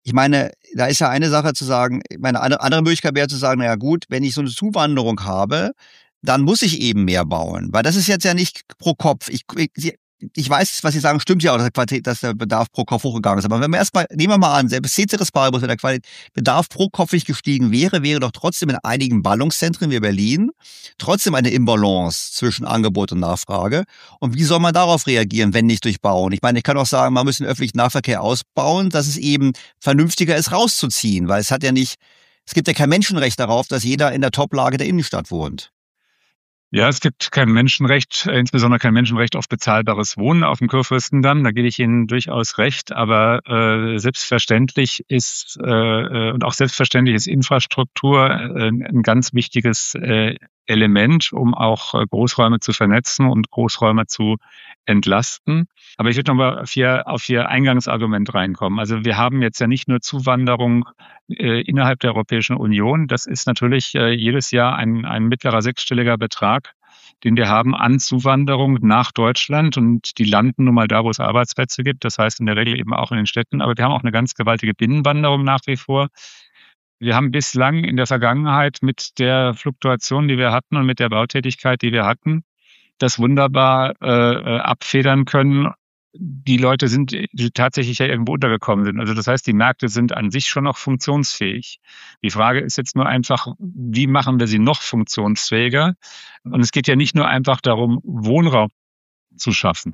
Ich meine, da ist ja eine Sache zu sagen, meine eine andere Möglichkeit wäre zu sagen, na ja gut, wenn ich so eine Zuwanderung habe, dann muss ich eben mehr bauen. Weil das ist jetzt ja nicht pro Kopf. Ich, ich, ich weiß, was Sie sagen, stimmt ja auch, dass der, Qualität, dass der Bedarf pro Kopf hochgegangen ist. Aber wenn wir erstmal, nehmen wir mal an, selbst Ceteris Paribus, wenn der Qualität, Bedarf pro Kopf nicht gestiegen wäre, wäre doch trotzdem in einigen Ballungszentren wie Berlin trotzdem eine Imbalance zwischen Angebot und Nachfrage. Und wie soll man darauf reagieren, wenn nicht durch Bauen? Ich meine, ich kann auch sagen, man muss den öffentlichen Nahverkehr ausbauen, dass es eben vernünftiger ist, rauszuziehen. Weil es hat ja nicht, es gibt ja kein Menschenrecht darauf, dass jeder in der Toplage der Innenstadt wohnt. Ja, es gibt kein Menschenrecht, insbesondere kein Menschenrecht auf bezahlbares Wohnen auf dem Kurfürstendamm. Da gebe ich Ihnen durchaus recht. Aber äh, selbstverständlich ist äh, und auch selbstverständlich ist Infrastruktur äh, ein ganz wichtiges äh, Element, um auch äh, Großräume zu vernetzen und Großräume zu entlasten. Aber ich würde nochmal auf Ihr, auf Ihr Eingangsargument reinkommen. Also wir haben jetzt ja nicht nur Zuwanderung äh, innerhalb der Europäischen Union. Das ist natürlich äh, jedes Jahr ein, ein mittlerer sechsstelliger Betrag, den wir haben an Zuwanderung nach Deutschland. Und die landen nun mal da, wo es Arbeitsplätze gibt. Das heißt in der Regel eben auch in den Städten. Aber wir haben auch eine ganz gewaltige Binnenwanderung nach wie vor. Wir haben bislang in der Vergangenheit mit der Fluktuation, die wir hatten und mit der Bautätigkeit, die wir hatten, das wunderbar äh, abfedern können. Die Leute sind, die tatsächlich ja irgendwo untergekommen sind. Also das heißt, die Märkte sind an sich schon noch funktionsfähig. Die Frage ist jetzt nur einfach, wie machen wir sie noch funktionsfähiger? Und es geht ja nicht nur einfach darum, Wohnraum zu schaffen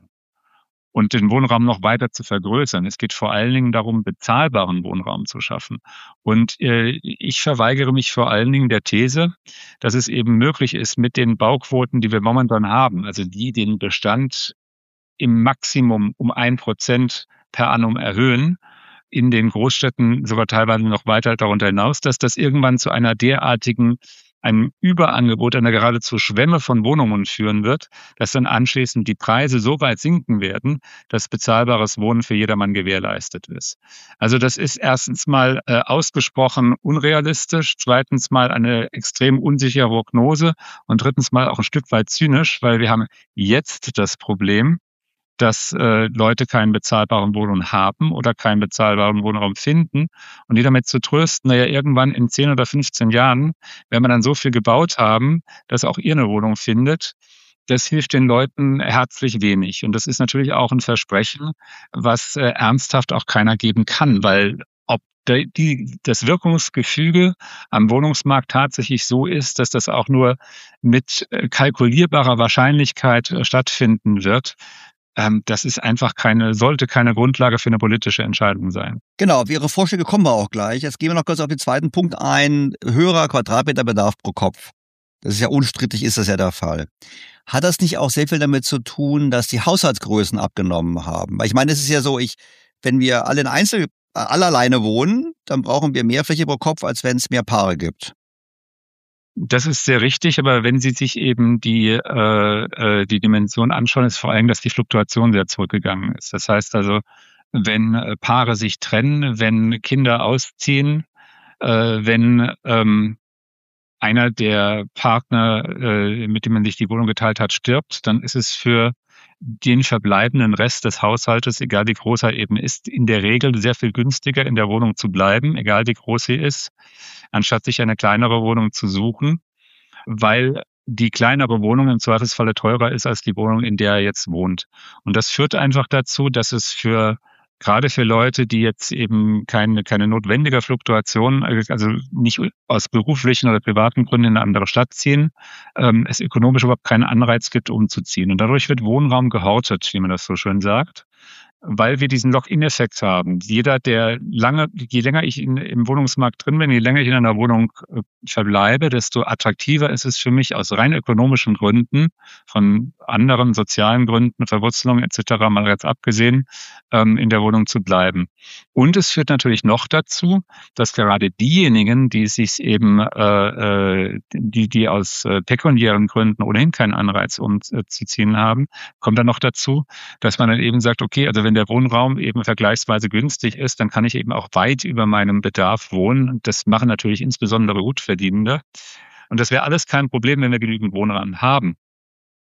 und den Wohnraum noch weiter zu vergrößern. Es geht vor allen Dingen darum, bezahlbaren Wohnraum zu schaffen. Und äh, ich verweigere mich vor allen Dingen der These, dass es eben möglich ist, mit den Bauquoten, die wir momentan haben, also die den Bestand im Maximum um ein Prozent per annum erhöhen, in den Großstädten sogar teilweise noch weiter darunter hinaus, dass das irgendwann zu einer derartigen einem Überangebot, einer geradezu Schwemme von Wohnungen führen wird, dass dann anschließend die Preise so weit sinken werden, dass bezahlbares Wohnen für jedermann gewährleistet ist. Also das ist erstens mal äh, ausgesprochen unrealistisch, zweitens mal eine extrem unsichere Prognose und drittens mal auch ein Stück weit zynisch, weil wir haben jetzt das Problem, dass äh, Leute keinen bezahlbaren Wohnraum haben oder keinen bezahlbaren Wohnraum finden und die damit zu trösten, naja, irgendwann in zehn oder fünfzehn Jahren, wenn wir dann so viel gebaut haben, dass auch ihr eine Wohnung findet, das hilft den Leuten herzlich wenig. Und das ist natürlich auch ein Versprechen, was äh, ernsthaft auch keiner geben kann, weil ob der, die, das Wirkungsgefüge am Wohnungsmarkt tatsächlich so ist, dass das auch nur mit äh, kalkulierbarer Wahrscheinlichkeit äh, stattfinden wird, das ist einfach keine, sollte keine Grundlage für eine politische Entscheidung sein. Genau, auf Ihre Vorschläge kommen wir auch gleich. Jetzt gehen wir noch kurz auf den zweiten Punkt ein. Höherer Quadratmeterbedarf pro Kopf. Das ist ja unstrittig, ist das ja der Fall. Hat das nicht auch sehr viel damit zu tun, dass die Haushaltsgrößen abgenommen haben? Weil ich meine, es ist ja so, ich, wenn wir alle in Einzel, alle alleine wohnen, dann brauchen wir mehr Fläche pro Kopf, als wenn es mehr Paare gibt. Das ist sehr richtig, aber wenn Sie sich eben die äh, die Dimension anschauen, ist vor allem, dass die Fluktuation sehr zurückgegangen ist. Das heißt also, wenn äh, Paare sich trennen, wenn Kinder ausziehen, äh, wenn ähm, einer der Partner, äh, mit dem man sich die Wohnung geteilt hat, stirbt, dann ist es für den verbleibenden Rest des Haushaltes, egal wie groß er eben ist, in der Regel sehr viel günstiger in der Wohnung zu bleiben, egal wie groß sie ist, anstatt sich eine kleinere Wohnung zu suchen, weil die kleinere Wohnung im Zweifelsfalle teurer ist als die Wohnung, in der er jetzt wohnt. Und das führt einfach dazu, dass es für gerade für Leute, die jetzt eben keine, keine notwendige Fluktuation, also nicht aus beruflichen oder privaten Gründen in eine andere Stadt ziehen, ähm, es ökonomisch überhaupt keinen Anreiz gibt, umzuziehen. Und dadurch wird Wohnraum gehortet, wie man das so schön sagt, weil wir diesen Lock-in-Effekt haben. Jeder, der lange, je länger ich in, im Wohnungsmarkt drin bin, je länger ich in einer Wohnung äh, verbleibe, desto attraktiver ist es für mich aus rein ökonomischen Gründen, von anderen sozialen Gründen, Verwurzelung et cetera mal jetzt abgesehen, ähm, in der Wohnung zu bleiben. Und es führt natürlich noch dazu, dass gerade diejenigen, die sich eben, äh, äh, die, die aus äh, pekuniären Gründen ohnehin keinen Anreiz umzuziehen haben, kommt dann noch dazu, dass man dann eben sagt, okay, also wenn der Wohnraum eben vergleichsweise günstig ist, dann kann ich eben auch weit über meinem Bedarf wohnen. Das machen natürlich insbesondere Gutverdienende. Und das wäre alles kein Problem, wenn wir genügend Wohnraum haben.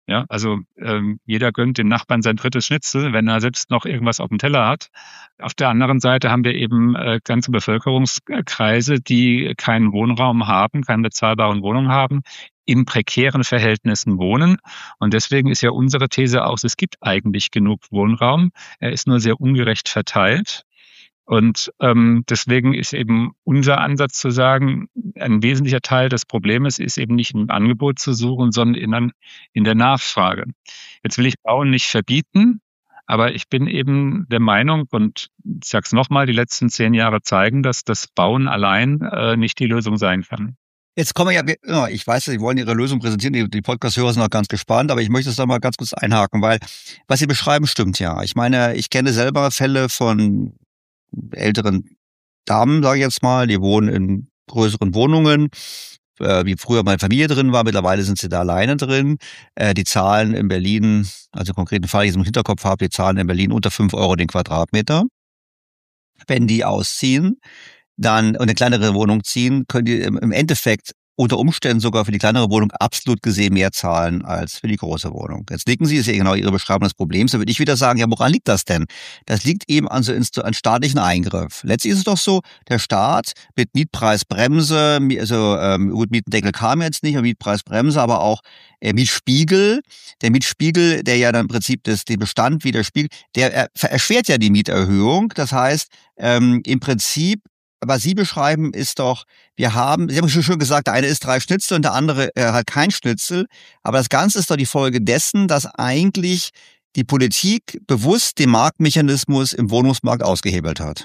Ja, also ähm, jeder gönnt dem Nachbarn sein drittes Schnitzel, wenn er selbst noch irgendwas auf dem Teller hat. Auf der anderen Seite haben wir eben äh, ganze Bevölkerungskreise, die keinen Wohnraum haben, keine bezahlbaren Wohnungen haben, in prekären Verhältnissen wohnen. Und deswegen ist ja unsere These auch, es gibt eigentlich genug Wohnraum. Er ist nur sehr ungerecht verteilt. Und ähm, deswegen ist eben unser Ansatz zu sagen, ein wesentlicher Teil des Problems ist eben nicht im Angebot zu suchen, sondern in, in der Nachfrage. Jetzt will ich Bauen nicht verbieten, aber ich bin eben der Meinung, und ich sage es nochmal, die letzten zehn Jahre zeigen, dass das Bauen allein äh, nicht die Lösung sein kann. Jetzt kommen wir ja, ich weiß, Sie wollen Ihre Lösung präsentieren, die, die Podcast-Hörer sind noch ganz gespannt, aber ich möchte es da mal ganz kurz einhaken, weil was Sie beschreiben, stimmt ja. Ich meine, ich kenne selber Fälle von älteren Damen, sage ich jetzt mal, die wohnen in größeren Wohnungen, äh, wie früher meine Familie drin war, mittlerweile sind sie da alleine drin. Äh, die zahlen in Berlin, also konkreten Fall, die ich im Hinterkopf habe, die zahlen in Berlin unter fünf Euro den Quadratmeter. Wenn die ausziehen, dann und eine kleinere Wohnung ziehen, können die im Endeffekt unter Umständen sogar für die kleinere Wohnung absolut gesehen mehr zahlen als für die große Wohnung. Jetzt nicken Sie, ist ja genau Ihre Beschreibung des Problems. Da würde ich wieder sagen, ja, woran liegt das denn? Das liegt eben an so an staatlichen Eingriff. Letztlich ist es doch so, der Staat mit Mietpreisbremse, also ähm, gut, Mietendeckel kam jetzt nicht, aber Mietpreisbremse, aber auch äh, Mietspiegel. Der Mietspiegel, der ja dann im Prinzip das, den Bestand widerspiegelt, der erschwert ja die Mieterhöhung. Das heißt, ähm, im Prinzip was Sie beschreiben, ist doch, wir haben, Sie haben schon schön gesagt, der eine isst drei Schnitzel und der andere äh, hat kein Schnitzel. Aber das Ganze ist doch die Folge dessen, dass eigentlich die Politik bewusst den Marktmechanismus im Wohnungsmarkt ausgehebelt hat.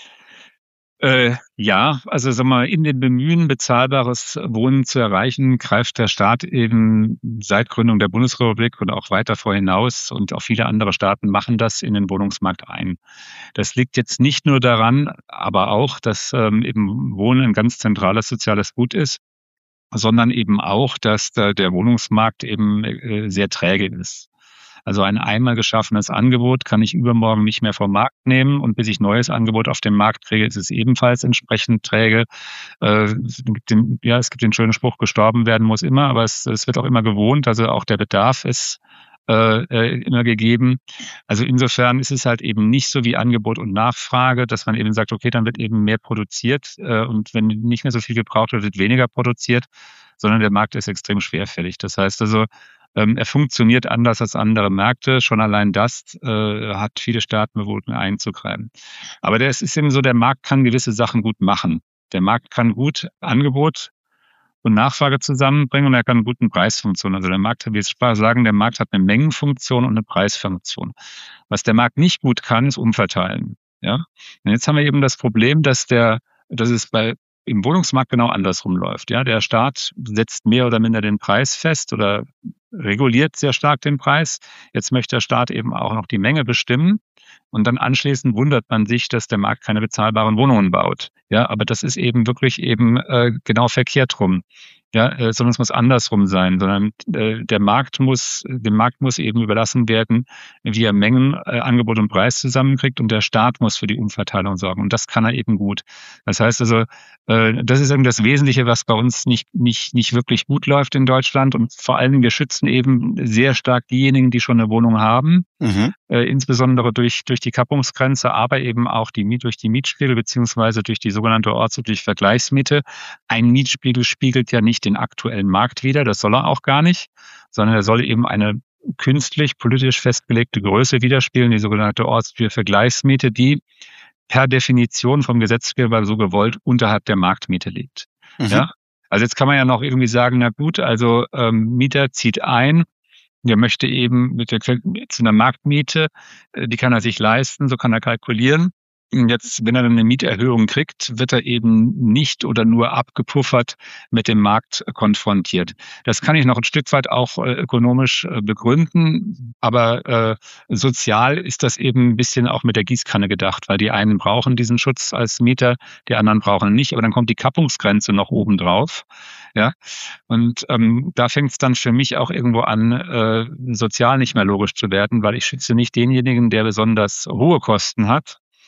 Äh, ja, also sag mal, in dem Bemühen, bezahlbares Wohnen zu erreichen, greift der Staat eben seit Gründung der Bundesrepublik und auch weiter vor hinaus und auch viele andere Staaten machen das in den Wohnungsmarkt ein. Das liegt jetzt nicht nur daran, aber auch, dass ähm, eben Wohnen ein ganz zentrales soziales Gut ist, sondern eben auch, dass der, der Wohnungsmarkt eben äh, sehr träge ist. Also ein einmal geschaffenes Angebot kann ich übermorgen nicht mehr vom Markt nehmen und bis ich neues Angebot auf dem Markt kriege, ist es ebenfalls entsprechend träge. Äh, es gibt den, ja, es gibt den schönen Spruch, gestorben werden muss immer, aber es, es wird auch immer gewohnt, also auch der Bedarf ist äh, immer gegeben. Also insofern ist es halt eben nicht so wie Angebot und Nachfrage, dass man eben sagt, okay, dann wird eben mehr produziert äh, und wenn nicht mehr so viel gebraucht wird, wird weniger produziert, sondern der Markt ist extrem schwerfällig. Das heißt also, Ähm, er funktioniert anders als andere Märkte. Schon allein das äh, hat viele Staaten bewogen, einzugreifen. Aber das ist eben so, der Markt kann gewisse Sachen gut machen. Der Markt kann gut Angebot und Nachfrage zusammenbringen und er kann guten Preisfunktion. Also der Markt, wie wir sagen, der Markt hat eine Mengenfunktion und eine Preisfunktion. Was der Markt nicht gut kann, ist umverteilen. Ja? Und jetzt haben wir eben das Problem, dass der, dass es bei im Wohnungsmarkt genau andersrum läuft. Ja, der Staat setzt mehr oder minder den Preis fest oder reguliert sehr stark den Preis. Jetzt möchte der Staat eben auch noch die Menge bestimmen. Und dann anschließend wundert man sich, dass der Markt keine bezahlbaren Wohnungen baut. Ja, aber das ist eben wirklich eben äh, genau verkehrt rum. Ja, äh, sondern es muss andersrum sein, sondern äh, der Markt muss, dem Markt muss eben überlassen werden, wie er Mengen, äh, Angebot und Preis zusammenkriegt und der Staat muss für die Umverteilung sorgen und das kann er eben gut. Das heißt also, äh, das ist eben das Wesentliche, was bei uns nicht nicht nicht wirklich gut läuft in Deutschland und vor allen Dingen wir schützen eben sehr stark diejenigen, die schon eine Wohnung haben, mhm. äh, insbesondere durch durch die Kappungsgrenze, aber eben auch die Miet durch die Mietspiegel beziehungsweise durch die sogenannte ortsübliche Vergleichsmiete. Ein Mietspiegel spiegelt ja nicht den aktuellen Markt wider, das soll er auch gar nicht, sondern er soll eben eine künstlich politisch festgelegte Größe widerspiegeln, die sogenannte ortsübliche Vergleichsmiete, die per Definition vom Gesetzgeber so gewollt unterhalb der Marktmiete liegt. Mhm. Ja? Also jetzt kann man ja noch irgendwie sagen, na gut, also ähm, Mieter zieht ein, der möchte eben mit der, zu einer Marktmiete, die kann er sich leisten, so kann er kalkulieren. Jetzt, wenn er dann eine Mieterhöhung kriegt, wird er eben nicht oder nur abgepuffert mit dem Markt konfrontiert. Das kann ich noch ein Stück weit auch äh, ökonomisch äh, begründen, aber äh, sozial ist das eben ein bisschen auch mit der Gießkanne gedacht, weil die einen brauchen diesen Schutz als Mieter, die anderen brauchen ihn nicht, aber dann kommt die Kappungsgrenze noch oben drauf. Ja, und ähm, da fängt es dann für mich auch irgendwo an, äh, sozial nicht mehr logisch zu werden, weil ich schütze nicht denjenigen, der besonders hohe Kosten hat,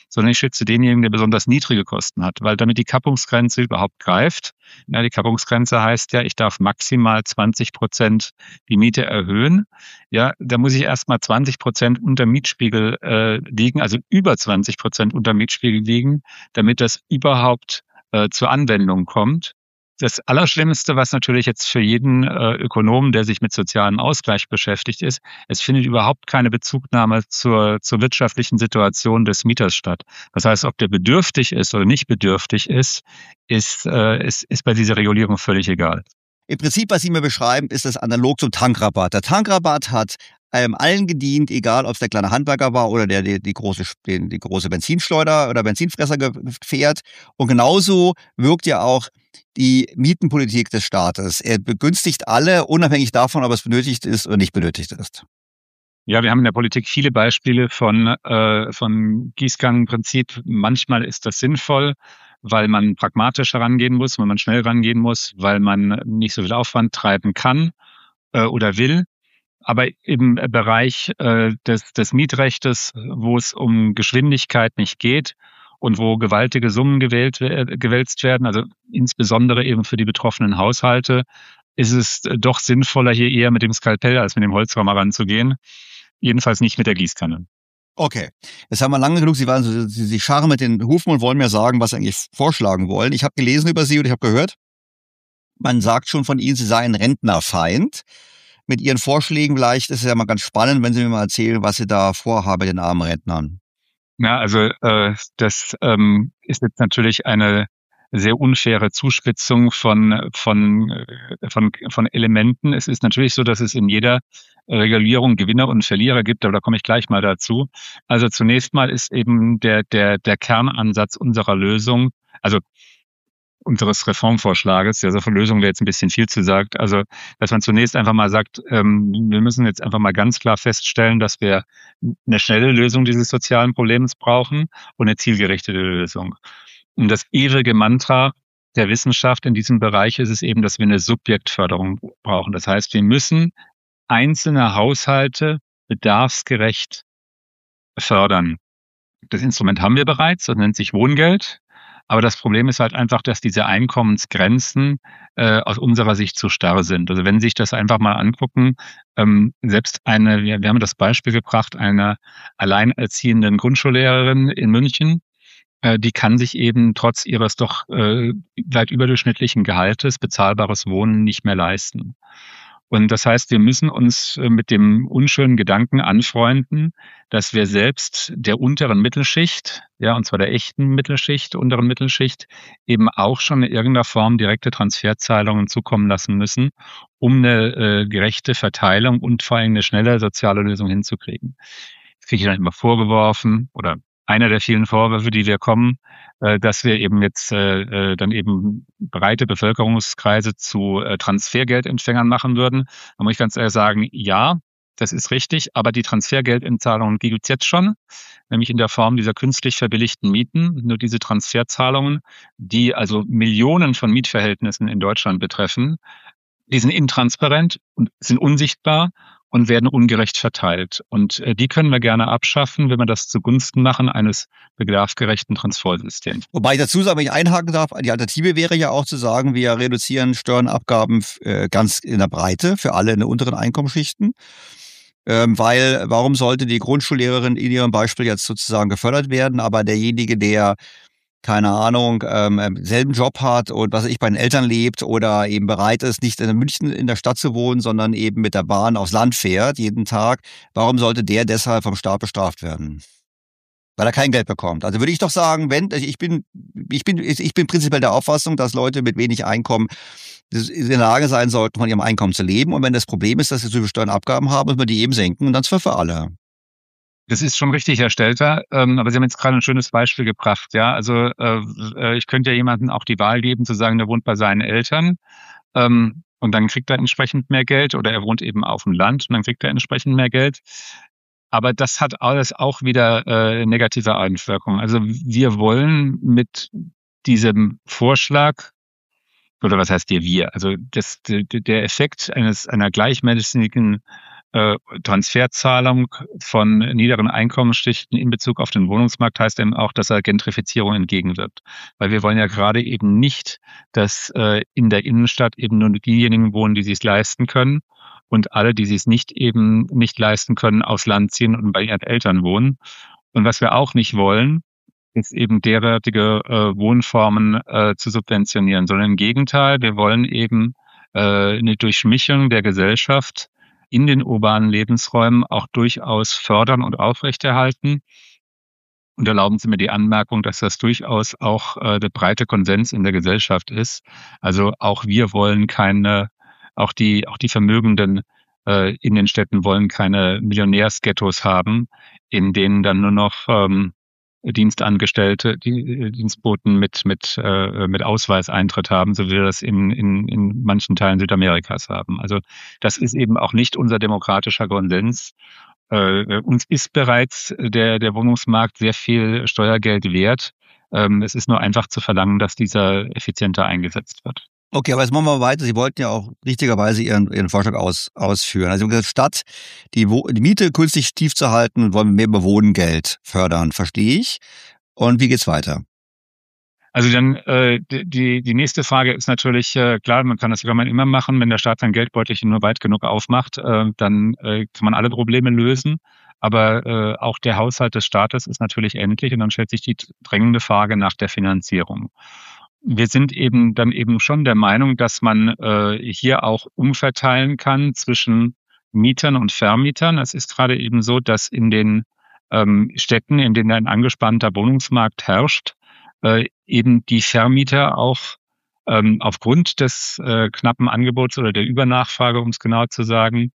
sondern ich schütze denjenigen, der besonders niedrige Kosten hat, weil damit die Kappungsgrenze überhaupt greift. Ja, die Kappungsgrenze heißt ja, ich darf maximal zwanzig Prozent die Miete erhöhen. Ja, da muss ich erstmal zwanzig Prozent unter Mietspiegel äh, liegen, also über zwanzig Prozent unter Mietspiegel liegen, damit das überhaupt äh, zur Anwendung kommt. Das Allerschlimmste, was natürlich jetzt für jeden äh, Ökonomen, der sich mit sozialem Ausgleich beschäftigt ist, es findet überhaupt keine Bezugnahme zur, zur wirtschaftlichen Situation des Mieters statt. Das heißt, ob der bedürftig ist oder nicht bedürftig ist, ist, äh, ist, ist bei dieser Regulierung völlig egal. Im Prinzip, was Sie mir beschreiben, ist das analog zum Tankrabatt. Der Tankrabatt hat ähm, allen gedient, egal ob es der kleine Handwerker war oder der die, die, große, die, die große Benzinschleuder oder Benzinfresser fährt. Und genauso wirkt ja auch die Mietenpolitik des Staates. Er begünstigt alle, unabhängig davon, ob es benötigt ist oder nicht benötigt ist. Ja, wir haben in der Politik viele Beispiele von, äh, von Gießkannenprinzip. Manchmal ist das sinnvoll, weil man pragmatisch herangehen muss, weil man schnell rangehen muss, weil man nicht so viel Aufwand treiben kann äh, oder will. Aber im Bereich äh, des, des Mietrechtes, wo es um Geschwindigkeit nicht geht, und wo gewaltige Summen gewählt, gewälzt werden, also insbesondere eben für die betroffenen Haushalte, ist es doch sinnvoller, hier eher mit dem Skalpell als mit dem Holzhammer ranzugehen. Jedenfalls nicht mit der Gießkanne. Okay, jetzt haben wir lange genug, Sie waren so, Sie, Sie scharren mit den Hufen und wollen mir sagen, was Sie eigentlich vorschlagen wollen. Ich habe gelesen über Sie und ich habe gehört, man sagt schon von Ihnen, Sie seien Rentnerfeind. Mit Ihren Vorschlägen vielleicht ist es ja mal ganz spannend, wenn Sie mir mal erzählen, was Sie da vorhaben mit den armen Rentnern. Ja, also äh, das ähm, ist jetzt natürlich eine sehr unfaire Zuspitzung von von von von Elementen. Es ist natürlich so, dass es in jeder Regulierung Gewinner und Verlierer gibt, aber da komme ich gleich mal dazu. Also zunächst mal ist eben der der der Kernansatz unserer Lösung, also unseres Reformvorschlages, ja, so von Lösung wäre jetzt ein bisschen viel zu sagt, also dass man zunächst einfach mal sagt, ähm, wir müssen jetzt einfach mal ganz klar feststellen, dass wir eine schnelle Lösung dieses sozialen Problems brauchen und eine zielgerichtete Lösung. Und das ewige Mantra der Wissenschaft in diesem Bereich ist es eben, dass wir eine Subjektförderung brauchen. Das heißt, wir müssen einzelne Haushalte bedarfsgerecht fördern. Das Instrument haben wir bereits, das nennt sich Wohngeld. Aber das Problem ist halt einfach, dass diese Einkommensgrenzen äh, aus unserer Sicht zu starr sind. Also wenn Sie sich das einfach mal angucken, ähm, selbst eine, wir, wir haben das Beispiel gebracht, einer alleinerziehenden Grundschullehrerin in München, äh, die kann sich eben trotz ihres doch äh, weit überdurchschnittlichen Gehaltes bezahlbares Wohnen nicht mehr leisten. Und das heißt, wir müssen uns mit dem unschönen Gedanken anfreunden, dass wir selbst der unteren Mittelschicht, ja, und zwar der echten Mittelschicht, unteren Mittelschicht, eben auch schon in irgendeiner Form direkte Transferzahlungen zukommen lassen müssen, um eine äh, gerechte Verteilung und vor allem eine schnelle soziale Lösung hinzukriegen. Das kriege ich dann immer vorgeworfen oder einer der vielen Vorwürfe, die wir kommen, äh, dass wir eben jetzt äh, dann eben breite Bevölkerungskreise zu äh, Transfergeldempfängern machen würden. Da muss ich ganz ehrlich sagen, ja, das ist richtig, aber die Transfergeldentzahlungen gibt es jetzt schon, nämlich in der Form dieser künstlich verbilligten Mieten. Nur diese Transferzahlungen, die also Millionen von Mietverhältnissen in Deutschland betreffen, die sind intransparent und sind unsichtbar und werden ungerecht verteilt. Und äh, die können wir gerne abschaffen, wenn wir das zugunsten machen eines bedarfsgerechten Transfersystems. Wobei ich dazu sagen, wenn ich einhaken darf, die Alternative wäre ja auch zu sagen, wir reduzieren Steuern, Abgaben äh, ganz in der Breite für alle in den unteren Einkommensschichten. Ähm, weil, warum sollte die Grundschullehrerin in ihrem Beispiel jetzt sozusagen gefördert werden, aber derjenige, der keine Ahnung, ähm, selben Job hat und was weiß ich, bei den Eltern lebt oder eben bereit ist, nicht in München in der Stadt zu wohnen, sondern eben mit der Bahn aufs Land fährt, jeden Tag. Warum sollte der deshalb vom Staat bestraft werden? Weil er kein Geld bekommt. Also würde ich doch sagen, wenn, ich bin, ich bin, ich bin prinzipiell der Auffassung, dass Leute mit wenig Einkommen in der Lage sein sollten, von ihrem Einkommen zu leben. Und wenn das Problem ist, dass sie zu viele Steuern und Abgaben haben, muss man die eben senken und dann zwar für alle. Das ist schon richtig, Herr Stelter, ähm, aber Sie haben jetzt gerade ein schönes Beispiel gebracht. Ja, also äh, ich könnte ja jemandem auch die Wahl geben, zu sagen, der wohnt bei seinen Eltern ähm, und dann kriegt er entsprechend mehr Geld, oder er wohnt eben auf dem Land und dann kriegt er entsprechend mehr Geld. Aber das hat alles auch wieder äh, negative Einwirkungen. Also wir wollen mit diesem Vorschlag, oder was heißt hier wir? Also das, der Effekt eines einer gleichmäßigen äh, Transferzahlung von niederen Einkommensschichten in Bezug auf den Wohnungsmarkt heißt eben auch, dass er Gentrifizierung entgegenwirkt. Weil wir wollen ja gerade eben nicht, dass äh, in der Innenstadt eben nur diejenigen wohnen, die sich es leisten können und alle, die sich es nicht eben nicht leisten können, aufs Land ziehen und bei ihren Eltern wohnen. Und was wir auch nicht wollen, ist eben derartige äh, Wohnformen äh, zu subventionieren, sondern im Gegenteil, wir wollen eben äh, eine Durchmischung der Gesellschaft in den urbanen Lebensräumen auch durchaus fördern und aufrechterhalten. Und erlauben Sie mir die Anmerkung, dass das durchaus auch äh, der breite Konsens in der Gesellschaft ist. Also auch wir wollen keine, auch die, auch die Vermögenden äh, in den Städten wollen keine Millionärsghettos haben, in denen dann nur noch ähm, Dienstangestellte, die Dienstboten mit mit äh, mit Ausweiseintritt haben, so wie wir das in in in manchen Teilen Südamerikas haben. Also das ist eben auch nicht unser demokratischer Konsens. Äh, uns ist bereits der der Wohnungsmarkt sehr viel Steuergeld wert. Ähm, es ist nur einfach zu verlangen, dass dieser effizienter eingesetzt wird. Okay, aber jetzt machen wir weiter. Sie wollten ja auch richtigerweise Ihren, Ihren Vorschlag aus, ausführen. Also statt die, die Miete künstlich tief zu halten, wollen wir mehr über Wohngeld fördern, verstehe ich. Und wie geht's weiter? Also dann äh, die die nächste Frage ist natürlich, äh, klar, man kann das sogar mal immer machen, wenn der Staat sein Geldbeutelchen nur weit genug aufmacht, äh, dann äh, kann man alle Probleme lösen. Aber äh, auch der Haushalt des Staates ist natürlich endlich und dann stellt sich die drängende Frage nach der Finanzierung. Wir sind eben dann eben schon der Meinung, dass man äh, hier auch umverteilen kann zwischen Mietern und Vermietern. Es ist gerade eben so, dass in den ähm, Städten, in denen ein angespannter Wohnungsmarkt herrscht, äh, eben die Vermieter auch ähm, aufgrund des äh, knappen Angebots oder der Übernachfrage, um es genau zu sagen,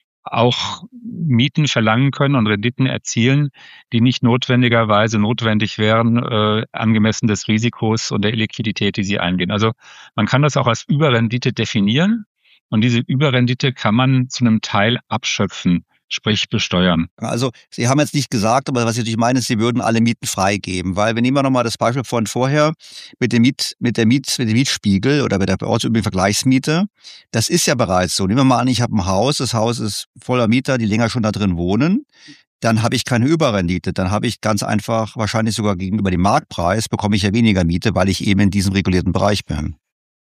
auch Mieten verlangen können und Renditen erzielen, die nicht notwendigerweise notwendig wären, äh, angemessen des Risikos und der Liquidität, die sie eingehen. Also man kann das auch als Überrendite definieren und diese Überrendite kann man zu einem Teil abschöpfen, sprich besteuern. Also Sie haben jetzt nicht gesagt, aber was ich natürlich meine, ist, Sie würden alle Mieten freigeben, weil wir nehmen ja nochmal das Beispiel von vorher mit dem Miet, mit der Miet, mit dem Mietspiegel oder mit der ortsüblichen Vergleichsmiete. Das ist ja bereits so. Nehmen wir mal an, ich habe ein Haus, das Haus ist voller Mieter, die länger schon da drin wohnen. Dann habe ich keine Überrendite. Dann habe ich ganz einfach, wahrscheinlich sogar gegenüber dem Marktpreis, bekomme ich ja weniger Miete, weil ich eben in diesem regulierten Bereich bin.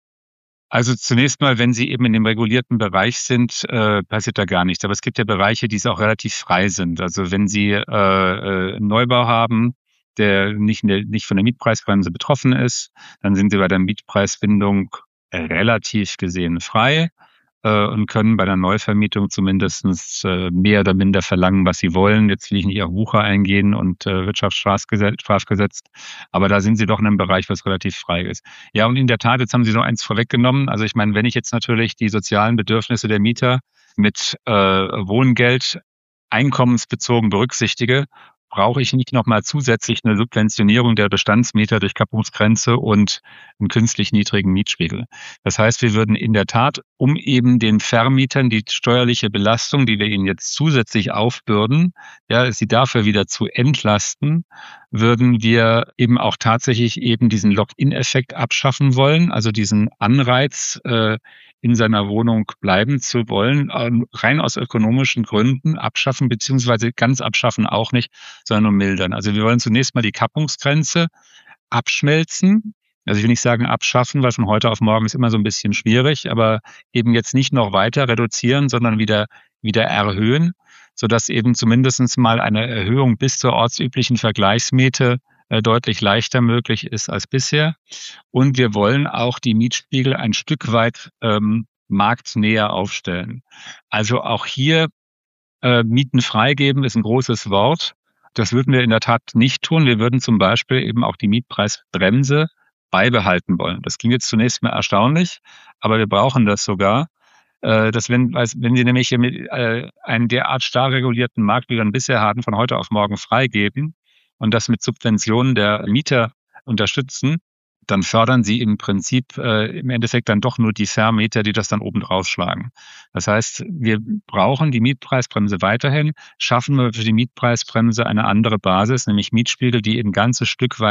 Also zunächst mal, wenn Sie eben in dem regulierten Bereich sind, äh, passiert da gar nichts. Aber es gibt ja Bereiche, die auch relativ frei sind. Also wenn Sie äh, äh, einen Neubau haben, der nicht, in der nicht von der Mietpreisbremse betroffen ist, dann sind Sie bei der Mietpreisbindung relativ gesehen frei äh, und können bei der Neuvermietung zumindest äh, mehr oder minder verlangen, was Sie wollen. Jetzt will ich nicht auf Wucher eingehen und äh, Wirtschaftsstrafgesetz, aber da sind Sie doch in einem Bereich, was relativ frei ist. Ja, und in der Tat, jetzt haben Sie noch eins vorweggenommen. Also ich meine, wenn ich jetzt natürlich die sozialen Bedürfnisse der Mieter mit äh, Wohngeld einkommensbezogen berücksichtige, brauche ich nicht nochmal zusätzlich eine Subventionierung der Bestandsmieter durch Kappungsgrenze und einen künstlich niedrigen Mietspiegel. Das heißt, wir würden in der Tat, um eben den Vermietern die steuerliche Belastung, die wir ihnen jetzt zusätzlich aufbürden, ja, sie dafür wieder zu entlasten, würden wir eben auch tatsächlich eben diesen Lock-in-Effekt abschaffen wollen, also diesen Anreiz, äh, in seiner Wohnung bleiben zu wollen, rein aus ökonomischen Gründen abschaffen, beziehungsweise ganz abschaffen auch nicht, sondern nur mildern. Also wir wollen zunächst mal die Kappungsgrenze abschmelzen. Also ich will nicht sagen abschaffen, weil von heute auf morgen ist immer so ein bisschen schwierig, aber eben jetzt nicht noch weiter reduzieren, sondern wieder, wieder erhöhen, sodass eben zumindest mal eine Erhöhung bis zur ortsüblichen Vergleichsmiete deutlich leichter möglich ist als bisher. Und wir wollen auch die Mietspiegel ein Stück weit ähm, marktnäher aufstellen. Also auch hier äh, Mieten freigeben ist ein großes Wort. Das würden wir in der Tat nicht tun. Wir würden zum Beispiel eben auch die Mietpreisbremse beibehalten wollen. Das klingt jetzt zunächst mal erstaunlich, aber wir brauchen das sogar. Äh, dass wenn, wenn Sie nämlich hier mit, äh, einen derart stark regulierten Markt, wie wir ihn bisher hatten, von heute auf morgen freigeben, und das mit Subventionen der Mieter unterstützen, dann fördern sie im Prinzip äh, im Endeffekt dann doch nur die Vermieter, die das dann oben draufschlagen. Das heißt, wir brauchen die Mietpreisbremse weiterhin, schaffen wir für die Mietpreisbremse eine andere Basis, nämlich Mietspiegel, die ein ganzes Stück weit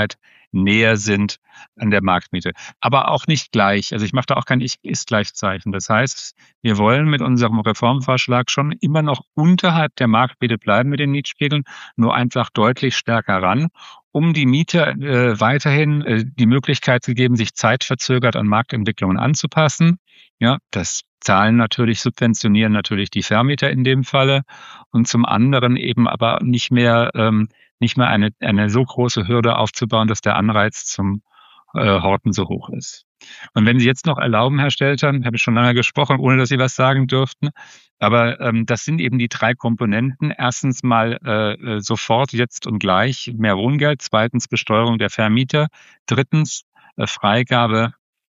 näher sind an der Marktmiete. Aber auch nicht gleich. Also ich mache da auch kein Ich-Ist-Gleichzeichen. Das heißt, wir wollen mit unserem Reformvorschlag schon immer noch unterhalb der Marktmiete bleiben mit den Mietspiegeln, nur einfach deutlich stärker ran, um die Mieter äh, weiterhin äh, die Möglichkeit zu geben, sich zeitverzögert an Marktentwicklungen anzupassen. Ja, das zahlen natürlich, subventionieren natürlich die Vermieter in dem Falle und zum anderen eben aber nicht mehr ähm, nicht mehr eine eine so große Hürde aufzubauen, dass der Anreiz zum äh, Horten so hoch ist. Und wenn Sie jetzt noch erlauben, Herr Stelter, habe ich schon lange gesprochen, ohne dass Sie was sagen dürften, aber ähm, das sind eben die drei Komponenten. Erstens mal äh, sofort, jetzt und gleich mehr Wohngeld. Zweitens Besteuerung der Vermieter. Drittens äh, Freigabe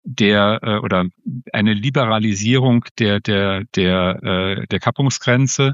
der äh, oder eine Liberalisierung der der der äh, der Kappungsgrenze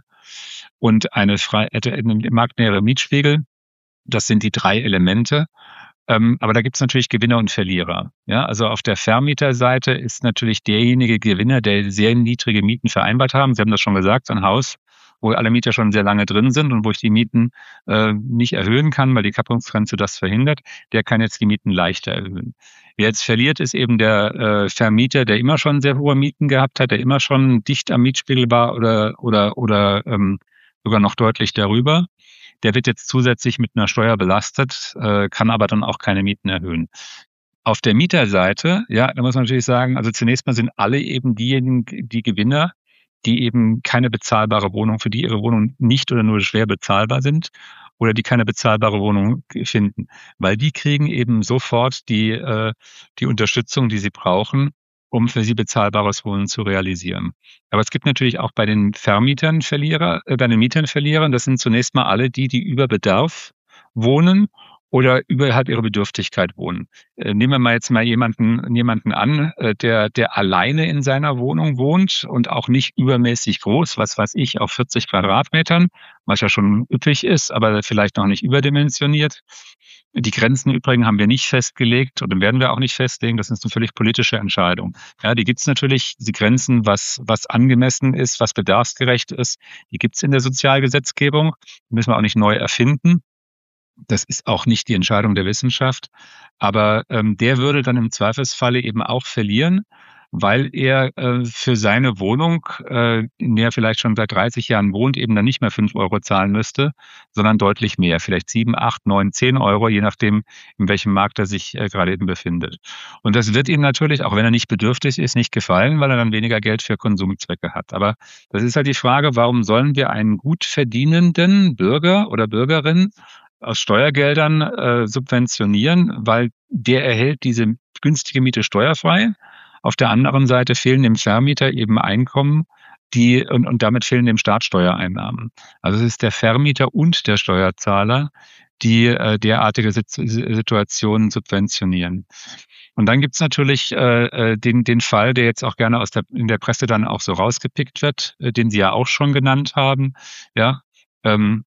und eine frei äh, eine marktnähere Mietspiegel. Das sind die drei Elemente. Ähm, aber da gibt es natürlich Gewinner und Verlierer. Ja, also auf der Vermieterseite ist natürlich derjenige Gewinner, der sehr niedrige Mieten vereinbart haben. Sie haben das schon gesagt, ein Haus, wo alle Mieter schon sehr lange drin sind und wo ich die Mieten äh, nicht erhöhen kann, weil die Kappungsgrenze das verhindert, der kann jetzt die Mieten leichter erhöhen. Wer jetzt verliert, ist eben der äh, Vermieter, der immer schon sehr hohe Mieten gehabt hat, der immer schon dicht am Mietspiegel war oder oder oder ähm, sogar noch deutlich darüber. Der wird jetzt zusätzlich mit einer Steuer belastet, äh, kann aber dann auch keine Mieten erhöhen. Auf der Mieterseite, ja, da muss man natürlich sagen, also zunächst mal sind alle eben diejenigen, die Gewinner, die eben keine bezahlbare Wohnung, für die ihre Wohnung nicht oder nur schwer bezahlbar sind oder die keine bezahlbare Wohnung finden, weil die kriegen eben sofort die äh, die Unterstützung, die sie brauchen, um für sie bezahlbares Wohnen zu realisieren. Aber es gibt natürlich auch bei den Vermietern Verlierer, äh, bei den Mietern Verlierer. Das sind zunächst mal alle die, die über Bedarf wohnen oder überhalb ihrer Bedürftigkeit wohnen. Äh, nehmen wir mal jetzt mal jemanden, jemanden an, äh, der, der alleine in seiner Wohnung wohnt und auch nicht übermäßig groß, was weiß ich, auf vierzig Quadratmetern, was ja schon üppig ist, aber vielleicht noch nicht überdimensioniert. Die Grenzen übrigens haben wir nicht festgelegt oder werden wir auch nicht festlegen. Das ist eine völlig politische Entscheidung. Ja, die gibt's natürlich, die Grenzen, was, was angemessen ist, was bedarfsgerecht ist, die gibt's in der Sozialgesetzgebung. Die müssen wir auch nicht neu erfinden. Das ist auch nicht die Entscheidung der Wissenschaft. Aber ähm, der würde dann im Zweifelsfalle eben auch verlieren, weil er äh, für seine Wohnung, äh, in der er vielleicht schon seit dreißig Jahren wohnt, eben dann nicht mehr fünf Euro zahlen müsste, sondern deutlich mehr, vielleicht sieben, acht, neun, zehn Euro, je nachdem, in welchem Markt er sich äh, gerade eben befindet. Und das wird ihm natürlich, auch wenn er nicht bedürftig ist, nicht gefallen, weil er dann weniger Geld für Konsumzwecke hat. Aber das ist halt die Frage, warum sollen wir einen gut verdienenden Bürger oder Bürgerin aus Steuergeldern äh, subventionieren, weil der erhält diese günstige Miete steuerfrei. Auf der anderen Seite fehlen dem Vermieter eben Einkommen, die und, und damit fehlen dem Staat Steuereinnahmen. Also es ist der Vermieter und der Steuerzahler, die äh, derartige Situationen subventionieren. Und dann gibt's natürlich äh, den, den Fall, der jetzt auch gerne aus der, in der Presse dann auch so rausgepickt wird, äh, den Sie ja auch schon genannt haben. Ja, ähm,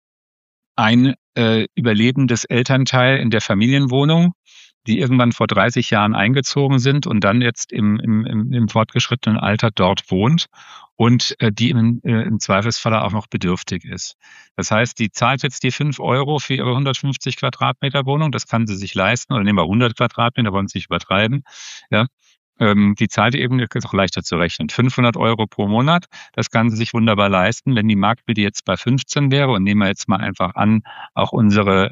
ein äh, überlebendes Elternteil in der Familienwohnung, die irgendwann vor dreißig Jahren eingezogen sind und dann jetzt im, im, im, im fortgeschrittenen Alter dort wohnt und äh, die im, äh, im Zweifelsfall auch noch bedürftig ist. Das heißt, die zahlt jetzt die fünf Euro für ihre hundertfünfzig Quadratmeter Wohnung, das kann sie sich leisten, oder nehmen wir hundert Quadratmeter, wollen sie nicht übertreiben, ja. Ähm, die zahlt eben, das ist auch leichter zu rechnen, fünfhundert Euro pro Monat. Das kann sie sich wunderbar leisten. Wenn die Marktmiete jetzt bei fünfzehn wäre und nehmen wir jetzt mal einfach an, auch unsere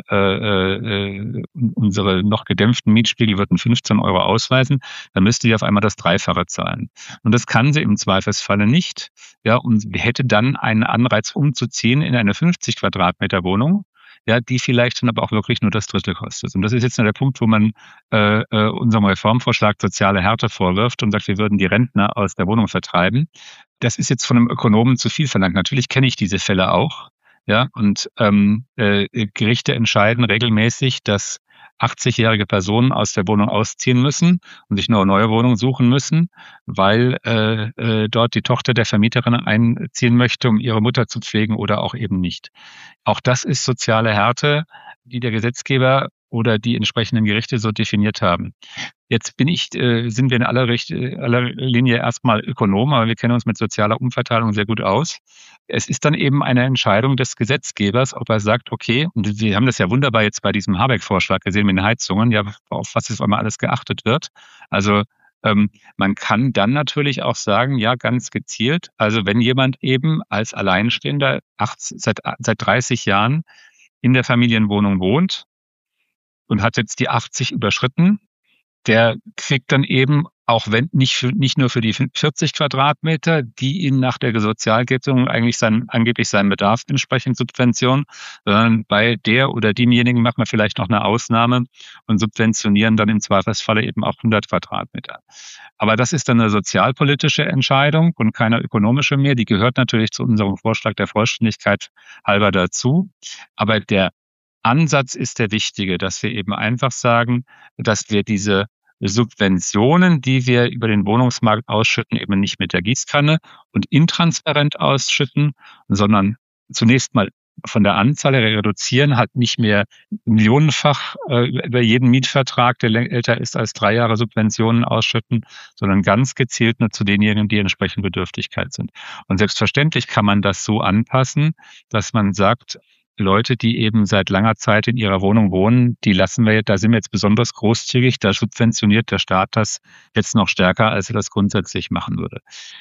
äh, äh, unsere noch gedämpften Mietspiegel würden fünfzehn Euro ausweisen, dann müsste die auf einmal das Dreifache zahlen. Und das kann sie im Zweifelsfalle nicht. Ja, und hätte dann einen Anreiz umzuziehen in eine fünfzig Quadratmeter Wohnung, ja, die vielleicht dann aber auch wirklich nur das Drittel kostet. Und das ist jetzt nur der Punkt, wo man äh, äh, unserem Reformvorschlag soziale Härte vorwirft und sagt, wir würden die Rentner aus der Wohnung vertreiben. Das ist jetzt von einem Ökonomen zu viel verlangt. Natürlich kenne ich diese Fälle auch. Ja, und ähm, äh, Gerichte entscheiden regelmäßig, dass achtzigjährige Personen aus der Wohnung ausziehen müssen und sich eine neue Wohnung suchen müssen, weil äh, äh, dort die Tochter der Vermieterin einziehen möchte, um ihre Mutter zu pflegen oder auch eben nicht. Auch das ist soziale Härte, die der Gesetzgeber oder die entsprechenden Gerichte so definiert haben. Jetzt bin ich, äh, sind wir in aller, Richt- aller Linie erstmal Ökonom, aber wir kennen uns mit sozialer Umverteilung sehr gut aus. Es ist dann eben eine Entscheidung des Gesetzgebers, ob er sagt, okay, und Sie haben das ja wunderbar jetzt bei diesem Habeck-Vorschlag gesehen mit den Heizungen, ja, auf was jetzt einmal alles geachtet wird. Also ähm, man kann dann natürlich auch sagen, ja, ganz gezielt, also wenn jemand eben als Alleinstehender acht, seit, seit dreißig Jahren in der Familienwohnung wohnt und hat jetzt die achtzig überschritten, der kriegt dann eben, auch wenn nicht für, nicht nur für die vierzig Quadratmeter, die ihn nach der Sozialgesetzgebung eigentlich sein, angeblich seinen Bedarf entsprechend Subvention, sondern bei der oder demjenigen machen wir vielleicht noch eine Ausnahme und subventionieren dann im Zweifelsfalle eben auch hundert Quadratmeter. Aber das ist dann eine sozialpolitische Entscheidung und keine ökonomische mehr. Die gehört natürlich zu unserem Vorschlag der Vollständigkeit halber dazu. Aber der Ansatz ist der wichtige, dass wir eben einfach sagen, dass wir diese Subventionen, die wir über den Wohnungsmarkt ausschütten, eben nicht mit der Gießkanne und intransparent ausschütten, sondern zunächst mal von der Anzahl her reduzieren, halt nicht mehr millionenfach äh, über jeden Mietvertrag, der älter ist als drei Jahre, Subventionen ausschütten, sondern ganz gezielt nur zu denjenigen, die entsprechend Bedürftigkeit sind. Und selbstverständlich kann man das so anpassen, dass man sagt, Leute, die eben seit langer Zeit in ihrer Wohnung wohnen, die lassen wir, da sind wir jetzt besonders großzügig, da subventioniert der Staat das jetzt noch stärker, als er das grundsätzlich machen würde.